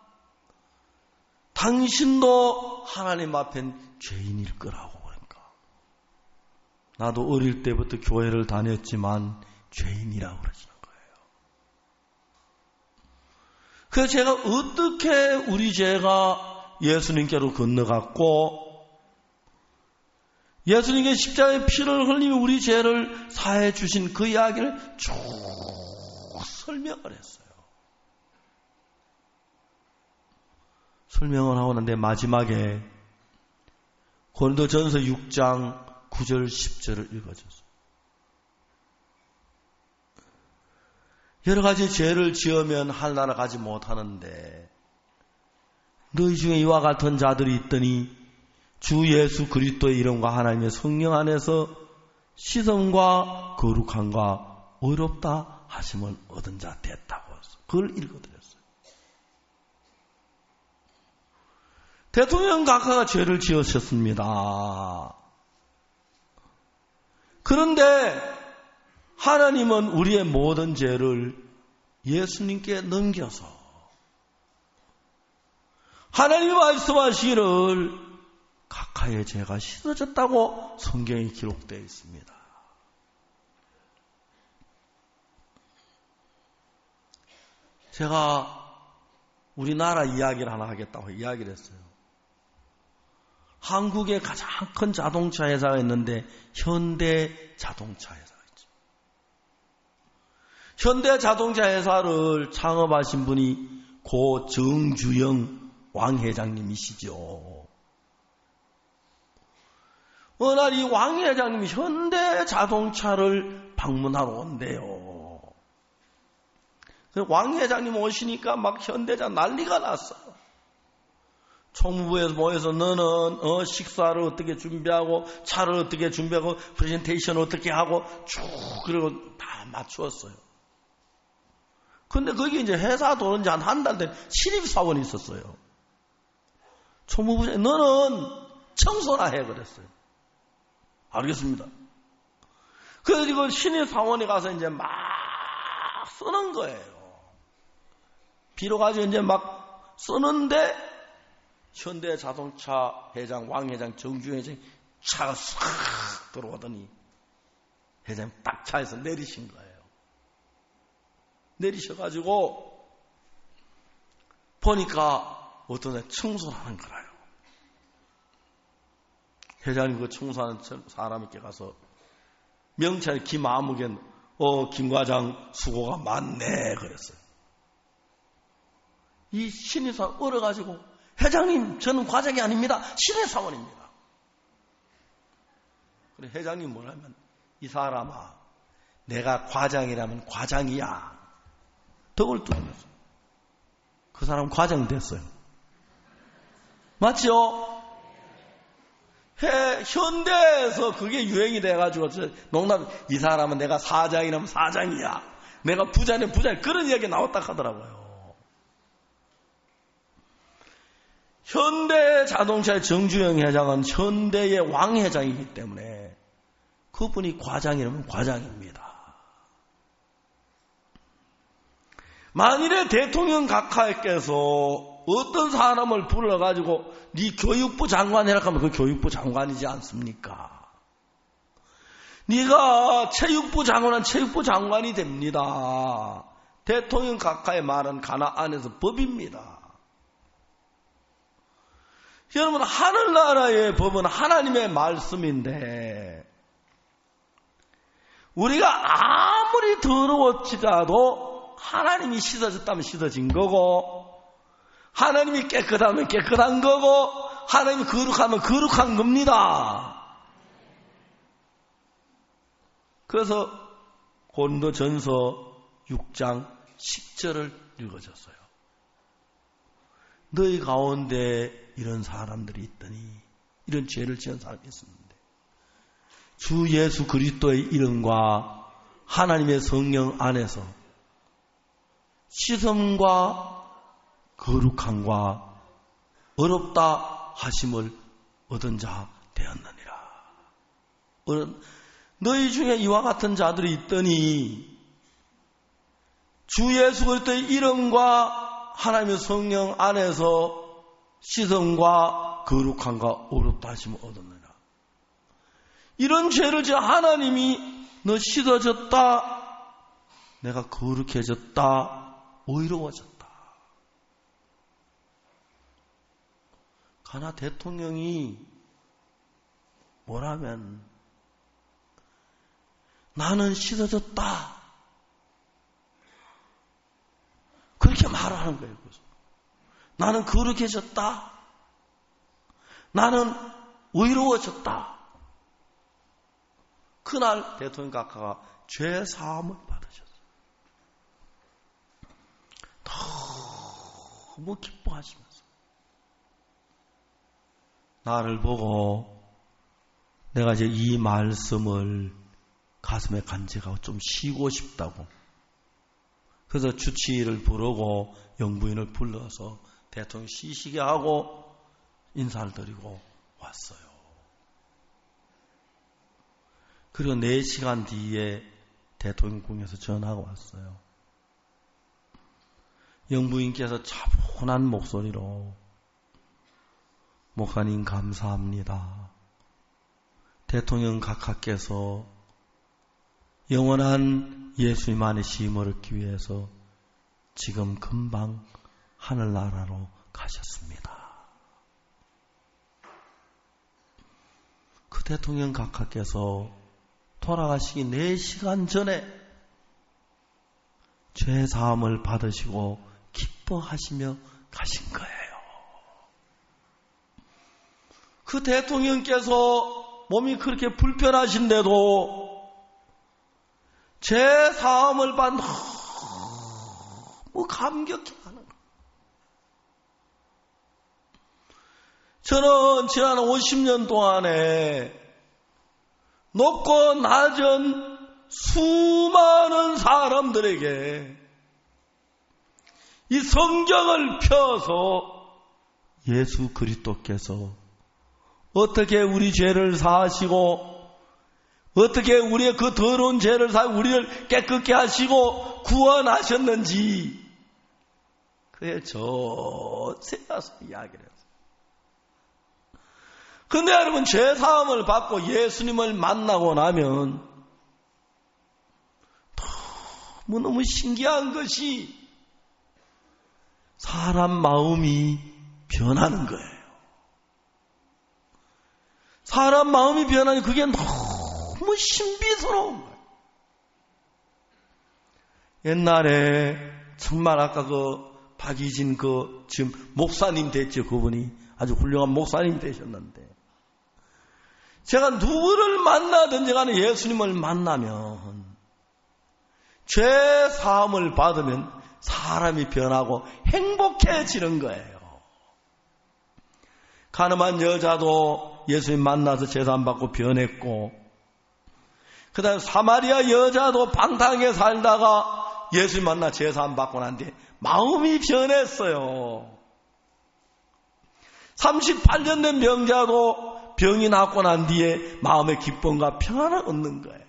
당신도 하나님 앞엔 죄인일 거라고. 그러니까 나도 어릴 때부터 교회를 다녔지만 죄인이라고 그러시는 거예요. 그래서 제가 어떻게 우리 죄가 예수님께로 건너갔고 예수님께 십자가의 피를 흘리며 우리 죄를 사해 주신 그 이야기를 쭉 설명을 했어요. 설명을 하고 난데 마지막에 고린도전서 육 장 구 절 십 절을 읽어줬어요. 여러 가지 죄를 지으면 하늘나라 가지 못하는데 너희 중에 이와 같은 자들이 있더니 주 예수 그리스도의 이름과 하나님의 성령 안에서 시선과 거룩함과 의롭다 하심을 얻은 자 됐다고 했어요. 그걸 읽어드렸어요. 대통령 각하가 죄를 지으셨습니다. 그런데 하나님은 우리의 모든 죄를 예수님께 넘겨서 하나님이 말씀하시기를 각하의 죄가 씻어졌다고 성경에 기록되어 있습니다. 제가 우리나라 이야기를 하나 하겠다고 이야기를 했어요. 한국에 가장 큰 자동차 회사가 있는데 현대 자동차 회사가 있죠. 현대 자동차 회사를 창업하신 분이 고 정주영 왕 회장님이시죠. 어느 날 이 왕 회장님이 현대 자동차를 방문하러 온대요. 왕 회장님 오시니까 막 현대자 난리가 났어요. 총무부에서 모여서 너는 어, 식사를 어떻게 준비하고 차를 어떻게 준비하고 프레젠테이션 어떻게 하고 쭉 그리고 다 맞추었어요. 근데 거기 이제 회사 도는지 한 한 달 된 신입사원이 있었어요. 총무부에 너는 청소나 해 그랬어요. 알겠습니다. 그래서 신입사원이 가서 이제 막 쓰는 거예요. 비로가지고 이제 막 쓰는데 현대자동차 회장, 왕 회장, 정주 회장 차가 싹 들어오더니 회장님 딱 차에서 내리신 거예요. 내리셔가지고 보니까 어떤 애 청소를 하는 거라요. 회장님 그 청소하는 사람에게 가서 명찰 김아무개는 어, 김 과장 수고가 많네 그랬어요. 이 신입사원 얼어가지고 회장님 저는 과장이 아닙니다. 신입사원입니다. 그래 회장님 뭐라면 이 사람아 내가 과장이라면 과장이야. 덕을 뚫으면서 그 사람 과장 됐어요. 맞죠? 해, 현대에서 그게 유행이 돼가지고 농담 이 사람은 내가 사장이라면 사장이야. 내가 부자는 부자야. 그런 이야기 나왔다 하더라고요. 현대 자동차의 정주영 회장은 현대의 왕 회장이기 때문에 그분이 과장이라면 과장입니다. 만일에 대통령 각하께서 어떤 사람을 불러가지고 네 교육부 장관이라 하면 그 교육부 장관이지 않습니까? 네가 체육부 장관은 체육부 장관이 됩니다. 대통령 각하의 말은 가나 안에서 법입니다. 여러분 하늘나라의 법은 하나님의 말씀인데 우리가 아무리 더러워지라도 하나님이 씻어졌다면 씻어진 거고 하나님이 깨끗하면 깨끗한 거고 하나님이 거룩하면 거룩한 겁니다. 그래서 고린도전서 육 장 십 절을 읽어줬어요. 너희 가운데 이런 사람들이 있더니 이런 죄를 지은 사람이 있었는데 주 예수 그리스도의 이름과 하나님의 성령 안에서 시선과 거룩함과 어렵다 하심을 얻은 자 되었느니라. 너희 중에 이와 같은 자들이 있더니 주 예수 그리스도의 이름과 하나님의 성령 안에서 시선과 거룩함과 어렵다 하심을 얻었느니라. 이런 죄를 지어 하나님이 너 씻어졌다, 내가 거룩해졌다, 의로워졌다. 가나 대통령이 뭐라면 나는 씻어졌다. 그렇게 말하는 거예요. 나는 거룩해졌다. 나는 의로워졌다. 그날 대통령 각하가 죄 사함을 받으셨어요. 너무 기뻐하시면서 나를 보고 내가 이제 이 말씀을 가슴에 간직하고 좀 쉬고 싶다고. 그래서 주치의를 부르고 영부인을 불러서 대통령 쉬시게 하고 인사를 드리고 왔어요. 그리고 네 시간 뒤에 대통령궁에서 전화가 왔어요. 영부인께서 차분한 목소리로 목사님 감사합니다. 대통령 각하께서 영원한 예수님 안에 심을 얻기 위해서 지금 금방 하늘나라로 가셨습니다. 그 대통령 각하께서 돌아가시기 네 시간 전에 죄사함을 받으시고 기뻐하시며 가신 거예요. 그 대통령께서 몸이 그렇게 불편하신데도 죄사함을 받는 너무 감격해 하는 거예요. 저는 지난 오십 년 동안에 높고 낮은 수많은 사람들에게 이 성경을 펴서 예수 그리스도께서 어떻게 우리 죄를 사하시고 어떻게 우리의 그 더러운 죄를 사 우리를 깨끗게 하시고 구원하셨는지 그에 저세가서 이야기를 했어요. 근데 여러분 죄사함을 받고 예수님을 만나고 나면 너무너무 신기한 것이 사람 마음이 변하는 거예요. 사람 마음이 변하니 그게 너무 신비스러운 거예요. 옛날에 정말 아까 그 박이진 그 지금 목사님 됐죠. 그분이 아주 훌륭한 목사님 되셨는데 제가 누구를 만나든지 간에 예수님을 만나면 죄 사함을 받으면 사람이 변하고 행복해지는 거예요. 가늠한 여자도 예수님 만나서 죄 사함 받고 변했고 그 다음에 사마리아 여자도 방탕하게 살다가 예수님 만나 죄 사함 받고 난 뒤에 마음이 변했어요. 삼십팔 년 된 병자도 병이 낫고 난 뒤에 마음의 기쁨과 평안을 얻는 거예요.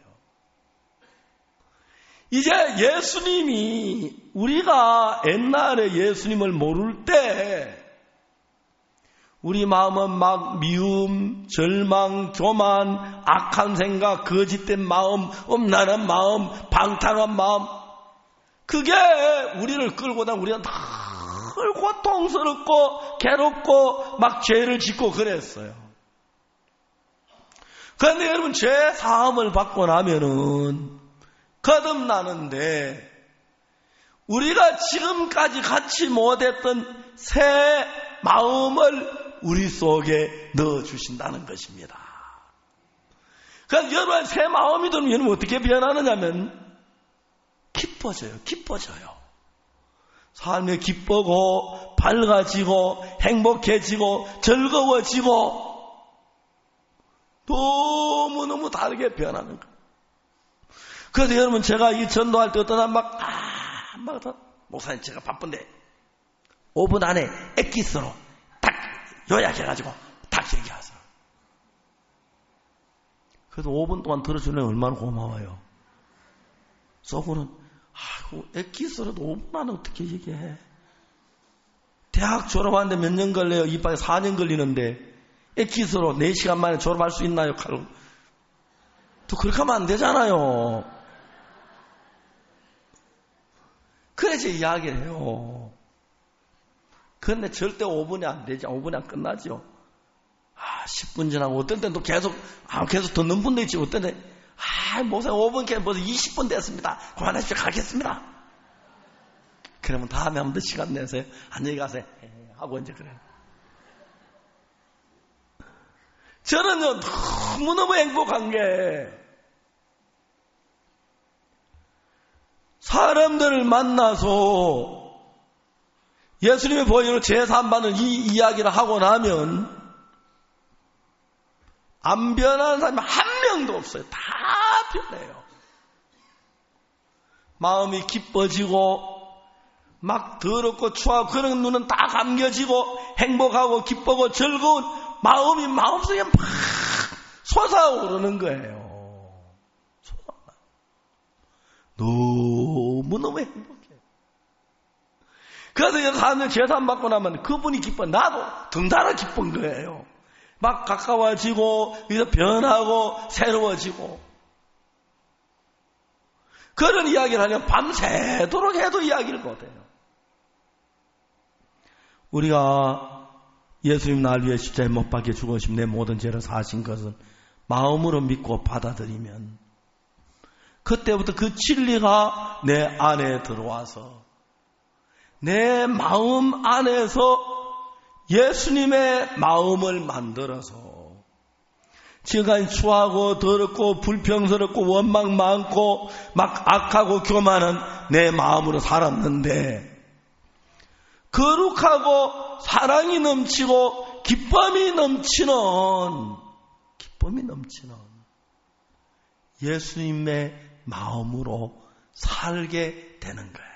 이제 예수님이 우리가 옛날에 예수님을 모를 때 우리 마음은 막 미움, 절망, 교만, 악한 생각, 거짓된 마음, 음란한 마음, 방탕한 마음 그게 우리를 끌고 다니고 우리가 늘 고통스럽고 괴롭고 막 죄를 짓고 그랬어요. 그런데 여러분 죄 사함을 받고 나면은 거듭나는데 우리가 지금까지 갖지 못했던 새 마음을 우리 속에 넣어주신다는 것입니다. 그래서 여러분 새 마음이 들면 여러분 어떻게 변하느냐면 기뻐져요. 기뻐져요. 삶이 기쁘고 밝아지고 행복해지고 즐거워지고 너무너무 다르게 변하는 거예요. 그래서 여러분 제가 이 전도할 때 어떤 사람 막, 아, 막, 목사님 제가 바쁜데 오 분 안에 엑기스로 딱 요약해가지고 딱 얘기하세요. 그래도 오 분 동안 들어주면 얼마나 고마워요. 속으로는 아이고 엑기스로도 오 분 안에 어떻게 얘기해. 대학 졸업하는데 몇 년 걸려요. 이빨에 사 년 걸리는데 엑기스로 네 시간 만에 졸업할 수 있나요? 칼로. 또 그렇게 하면 안 되잖아요. 그래서 이야기를 해요. 그런데 절대 오 분이 안 되죠. 오 분이 안 끝나죠. 아, 아, 십 분 지나고 어떤 때는 또 계속, 아, 계속 듣는 분도 있지. 어떤 때, 아, 목사님 오 분, 벌써 이십 분 됐습니다. 그만하십시오. 가겠습니다. 그러면 다음에 한 번 더 시간 내세요. 안녕히 가세요. 하고 이제 그래요. 저는요, 너무너무 행복한 게, 사람들을 만나서 예수님의 보혈로 제사함받는 이 이야기를 하고 나면 안 변하는 사람이 한 명도 없어요. 다 변해요. 마음이 기뻐지고 막 더럽고 추하고 그런 눈은 다 감겨지고 행복하고 기쁘고 즐거운 마음이 마음속에 막 솟아오르는 거예요. 너무너무 행복해요. 그래서 사람들 제사 받고 나면 그분이 기뻐, 나도 덩달아 기쁜 거예요. 막 가까워지고 여기서 변하고 새로워지고 그런 이야기를 하면 밤새도록 해도 이야기를 못해요. 우리가 예수님 날 위해 십자가에 못 박혀 죽으심 내 모든 죄를 사신 것을 마음으로 믿고 받아들이면 그때부터 그 진리가 내 안에 들어와서 내 마음 안에서 예수님의 마음을 만들어서 지금까지 추하고 더럽고 불평스럽고 원망 많고 막 악하고 교만한 내 마음으로 살았는데 거룩하고 사랑이 넘치고 기쁨이 넘치는 기쁨이 넘치는 예수님의 마음으로 살게 되는 거예요.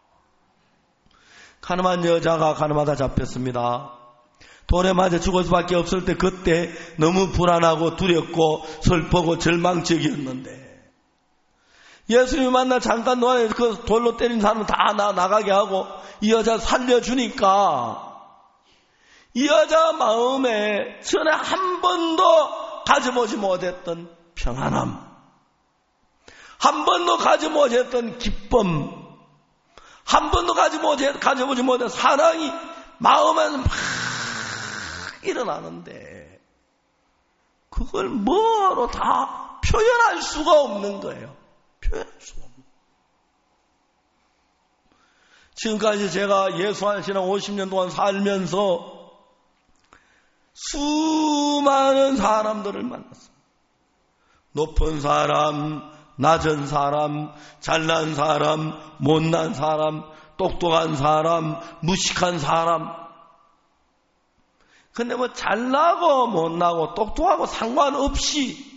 가늠한 여자가 가늠하다 잡혔습니다. 돌에 맞아 죽을 수밖에 없을 때 그때 너무 불안하고 두렵고 슬프고 절망적이었는데 예수님이 만나 잠깐 동안에 그 돌로 때린 사람을 다 나, 나가게 하고 이 여자 살려주니까 이 여자 마음에 전에 한 번도 가져보지 못했던 평안함, 한 번도 가져 못했던 기쁨, 한 번도 가져 못했, 가져보지 못한 사랑이 마음에서 막 일어나는데 그걸 뭐로 다 표현할 수가 없는 거예요. 표현할 수가 없는 거예요. 지금까지 제가 예수 안시는 오십 년 동안 살면서 수많은 사람들을 만났습니다. 높은 사람, 낮은 사람, 잘난 사람, 못난 사람, 똑똑한 사람, 무식한 사람. 근데 뭐 잘나고 못나고 똑똑하고 상관없이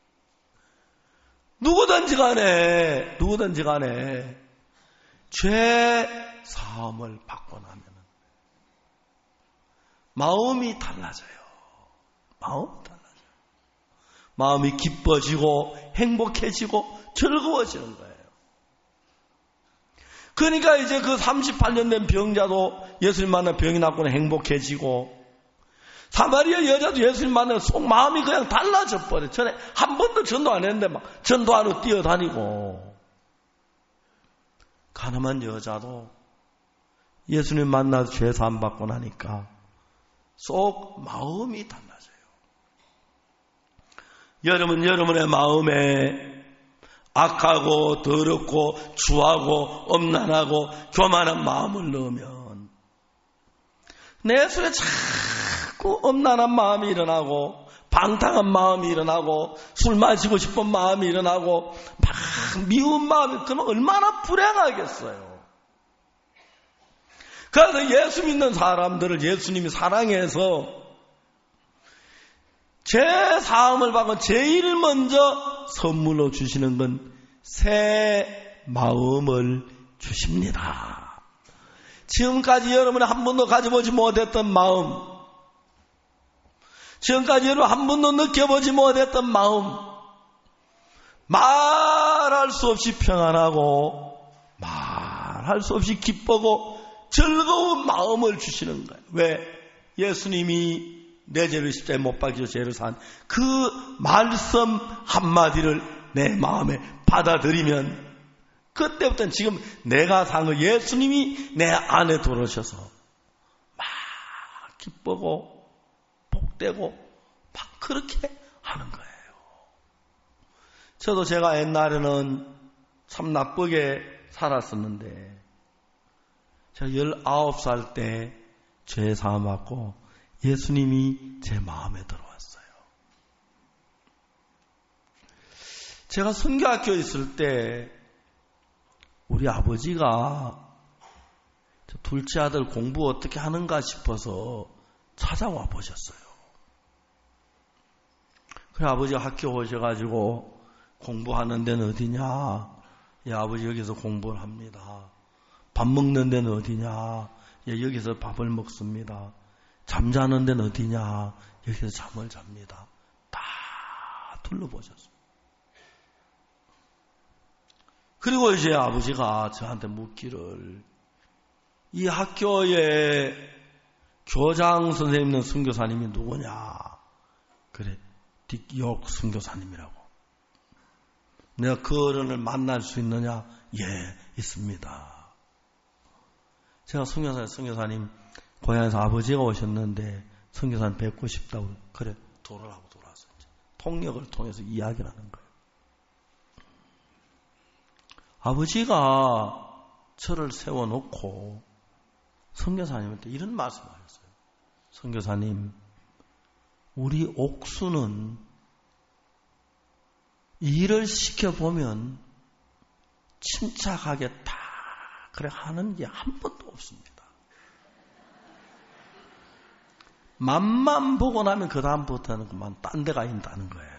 누구든지 간에 누구든지 간에 죄 사함을 받고 나면 마음이 달라져요. 마음이 달라져요. 마음이 기뻐지고 행복해지고 즐거워지는 거예요. 그러니까 이제 그 삼십팔 년 된 병자도 예수님 만나 병이 낫고는 행복해지고 사마리아 여자도 예수님 만나 속 마음이 그냥 달라져 버려요. 전에 한 번도 전도 안 했는데 막 전도하러 뛰어다니고 가늠한 여자도 예수님 만나서 죄 사함 받고 나니까 속 마음이 달라져요. 여러분, 여러분의 마음에 악하고 더럽고 추하고 엄난하고 교만한 마음을 넣으면 내 속에 자꾸 엄난한 마음이 일어나고 방탕한 마음이 일어나고 술 마시고 싶은 마음이 일어나고 막 미운 마음이, 그러면 얼마나 불행하겠어요. 그래서 예수 믿는 사람들을 예수님이 사랑해서 제 사함을 받고 제일 먼저 선물로 주시는 건 새 마음을 주십니다. 지금까지 여러분이 한 번도 가져보지 못했던 마음, 지금까지 여러분 한 번도 느껴보지 못했던 마음, 말할 수 없이 평안하고 말할 수 없이 기쁘고 즐거운 마음을 주시는 거예요. 왜? 예수님이 내 죄를 십자가에 못 박혀 죄를 산 그 말씀 한마디를 내 마음에 받아들이면 그때부터는 지금 내가 산 거 예수님이 내 안에 들어오셔서 막 기쁘고 복되고 그렇게 하는 거예요. 저도 제가 옛날에는 참 나쁘게 살았었는데 제가 열아홉 살 때 죄 사함 받고 예수님이 제 마음에 들어왔어요. 제가 선교학교에 있을 때 우리 아버지가 둘째 아들 공부 어떻게 하는가 싶어서 찾아와 보셨어요. 그래 아버지가 학교 오셔가지고 공부하는 데는 어디냐? 예, 아버지 여기서 공부를 합니다. 밥 먹는 데는 어디냐? 예, 여기서 밥을 먹습니다. 잠자는 데는 어디냐? 여기서 잠을 잡니다. 다 둘러보셨어요. 그리고 이제 아버지가 저한테 묻기를 이 학교의 교장 선생님은 선교사님이 누구냐? 그래, 딕욕 선교사님이라고. 내가 그 어른을 만날 수 있느냐? 예, 있습니다. 제가 선교사, 선교사님 고향에서 아버지가 오셨는데 선교사님 뵙고 싶다고 그래 돌아라고 돌아왔어요. 통역을 통해서 이야기를 하는 거예요. 아버지가 저를 세워놓고 선교사님한테 이런 말씀을 하셨어요. 선교사님, 우리 옥수는 일을 시켜보면 침착하게 다 그래 하는 게 한 번도 없습니다. 맛만 보고 나면 그 다음부터는 그만 딴 데 가 있다는 거예요.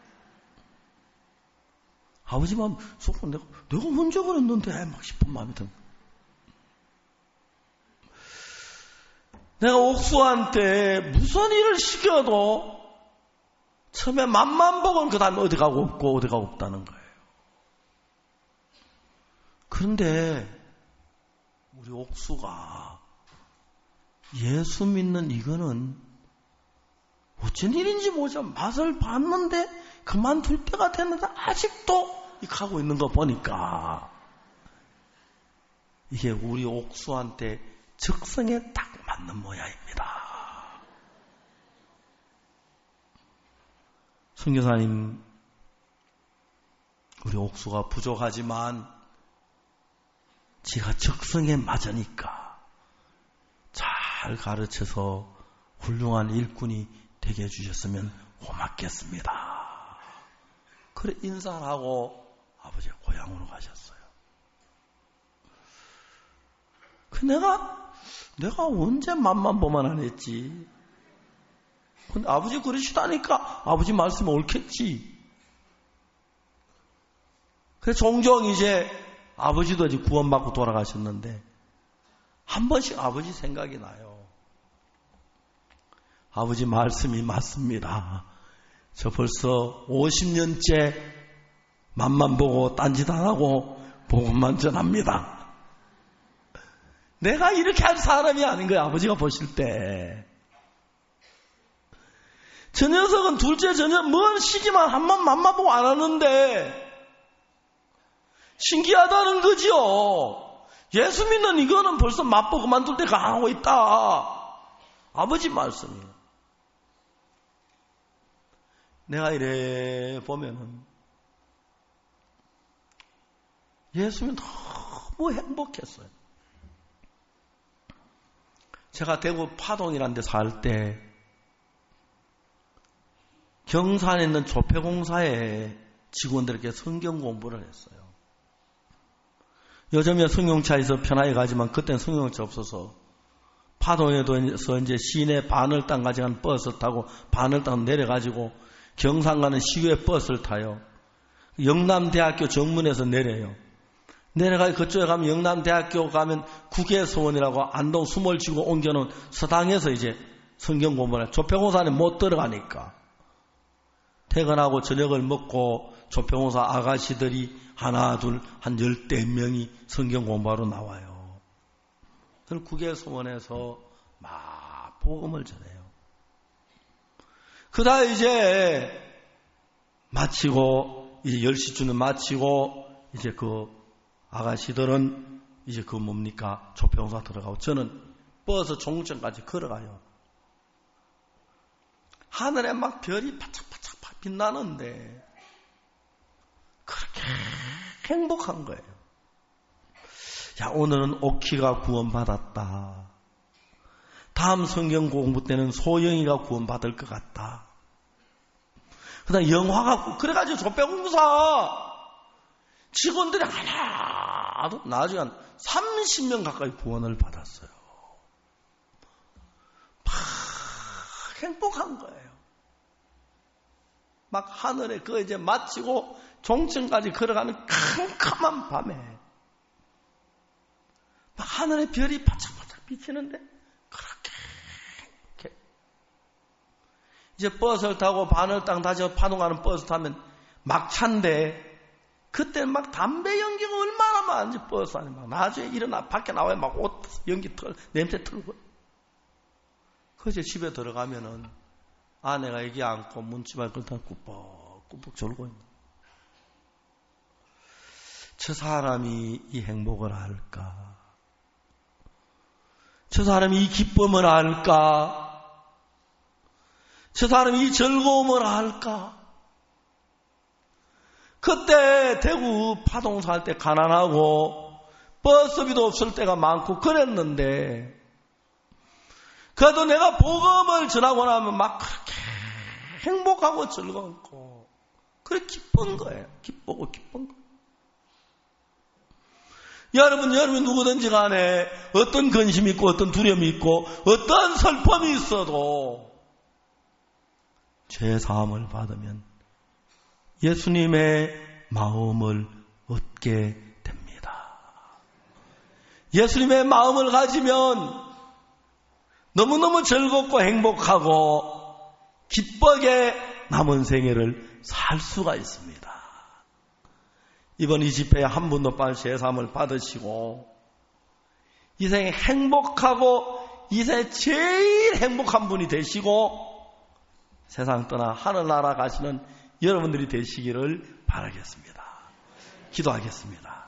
아버지 마음 속으로 내가 내가 먼저 그랬는데 막 싶은 마음이 든 거예요. 내가 옥수한테 무슨 일을 시켜도 처음에 맛만 보고는 그 다음에 어디 가고 없고 어디 가고 없다는 거예요. 그런데 우리 옥수가 예수 믿는 이거는 어쩐 일인지 모르죠. 맛을 봤는데 그만둘 때가 됐는데 아직도 가고 있는 거 보니까 이게 우리 옥수한테 적성에 딱 맞는 모양입니다. 선교사님, 우리 옥수가 부족하지만 지가 적성에 맞으니까 잘 가르쳐서 훌륭한 일꾼이 되게 해주셨으면 고맙겠습니다. 그래 인사를 하고 아버지가 고향으로 가셨어요. 그 내가 내가 언제 맛만 보면 안 했지. 근데 아버지 그러시다니까 아버지 말씀이 옳겠지. 그래서 종종 이제 아버지도 이제 구원받고 돌아가셨는데 한 번씩 아버지 생각이 나요. 아버지 말씀이 맞습니다. 저 벌써 오십 년째 맛만 보고 딴짓 안 하고 복음만 전합니다. 내가 이렇게 할 사람이 아닌 거예요. 아버지가 보실 때. 저 녀석은 둘째 저 녀석 뭔 시기만 한 번 맛만 보고 안 하는데 신기하다는 거지요. 예수 믿는 이거는 벌써 맛보고 그만둘 때 강하고 있다. 아버지 말씀이. 내가 이래 보면은 예수님은 너무 행복했어요. 제가 대구 파동이라는 데 살 때 경산에 있는 조폐공사에 직원들에게 성경 공부를 했어요. 요즘에 성경차에서 편하게 가지만 그때는 성경차 없어서 파동에서 이제 시내 반을 땅 가져간 버스 타고 반을 땅 내려가지고 경산 가는 시외 버스를 타요. 영남대학교 정문에서 내려요. 내려가 그쪽에 가면 영남대학교 가면 국외서원이라고 안동 수몰 지고 옮겨놓은 서당에서 이제 성경 공부를 해요. 조폐공사 안에 못 들어가니까. 퇴근하고 저녁을 먹고 조폐공사 아가씨들이 하나 둘 한 열대 명이 성경 공부하러 나와요. 그걸 국외서원에서 막 복음을 전해요. 그 다음에 이제 마치고 이제 열 시쯤에 마치고 이제 그 아가씨들은 이제 그 뭡니까 조폐공사 들어가고 저는 버스 종점까지 걸어가요. 하늘에 막 별이 바짝바짝 빛나는데 그렇게 행복한 거예요. 야, 오늘은 오키가 구원받았다. 다음 성경 공부 때는 소영이가 구원받을 것 같다. 그 다음 영화가, 그래가지고 조폐공사 직원들이 하나도, 나중에 한 삼십 명 가까이 구원을 받았어요. 막 행복한 거예요. 막 하늘에 그 이제 마치고 종천까지 걸어가는 캄캄한 밤에 막 하늘에 별이 바짝바짝 비치는데 그렇게 행복해. 이제 버스를 타고 바늘 땅 다시 파동하는 버스 타면 막찬데 그때 막 담배 연기가 얼마나 많은지 버스 안에 막 나중에 일어나 밖에 나와야 막 옷 연기 털 냄새 털고 그제 집에 들어가면은 아내가 애기 안고 문지발 걸다 꾸벅꾸벅 졸고 있는. 저 사람이 이 행복을 알까? 저 사람이 이 기쁨을 알까? 저 사람이 이 즐거움을 알까? 그때 대구 파동사 할 때 가난하고 버스비도 없을 때가 많고 그랬는데 그래도 내가 복음을 전하고 나면 막 그렇게 행복하고 즐거웠고 그래 기쁜 거예요. 기쁘고 기쁜 거예요. 여러분, 여러분 누구든지 간에 어떤 근심이 있고 어떤 두려움이 있고 어떤 슬픔이 있어도 죄 사함을 받으면 예수님의 마음을 얻게 됩니다. 예수님의 마음을 가지면 너무너무 즐겁고 행복하고 기쁘게 남은 생애를 살 수가 있습니다. 이번 이 집회에 한 분도 빨리 제사함을 받으시고 이 생에 행복하고 이 생에 제일 행복한 분이 되시고 세상 떠나 하늘나라 가시는 여러분들이 되시기를 바라겠습니다. 기도하겠습니다.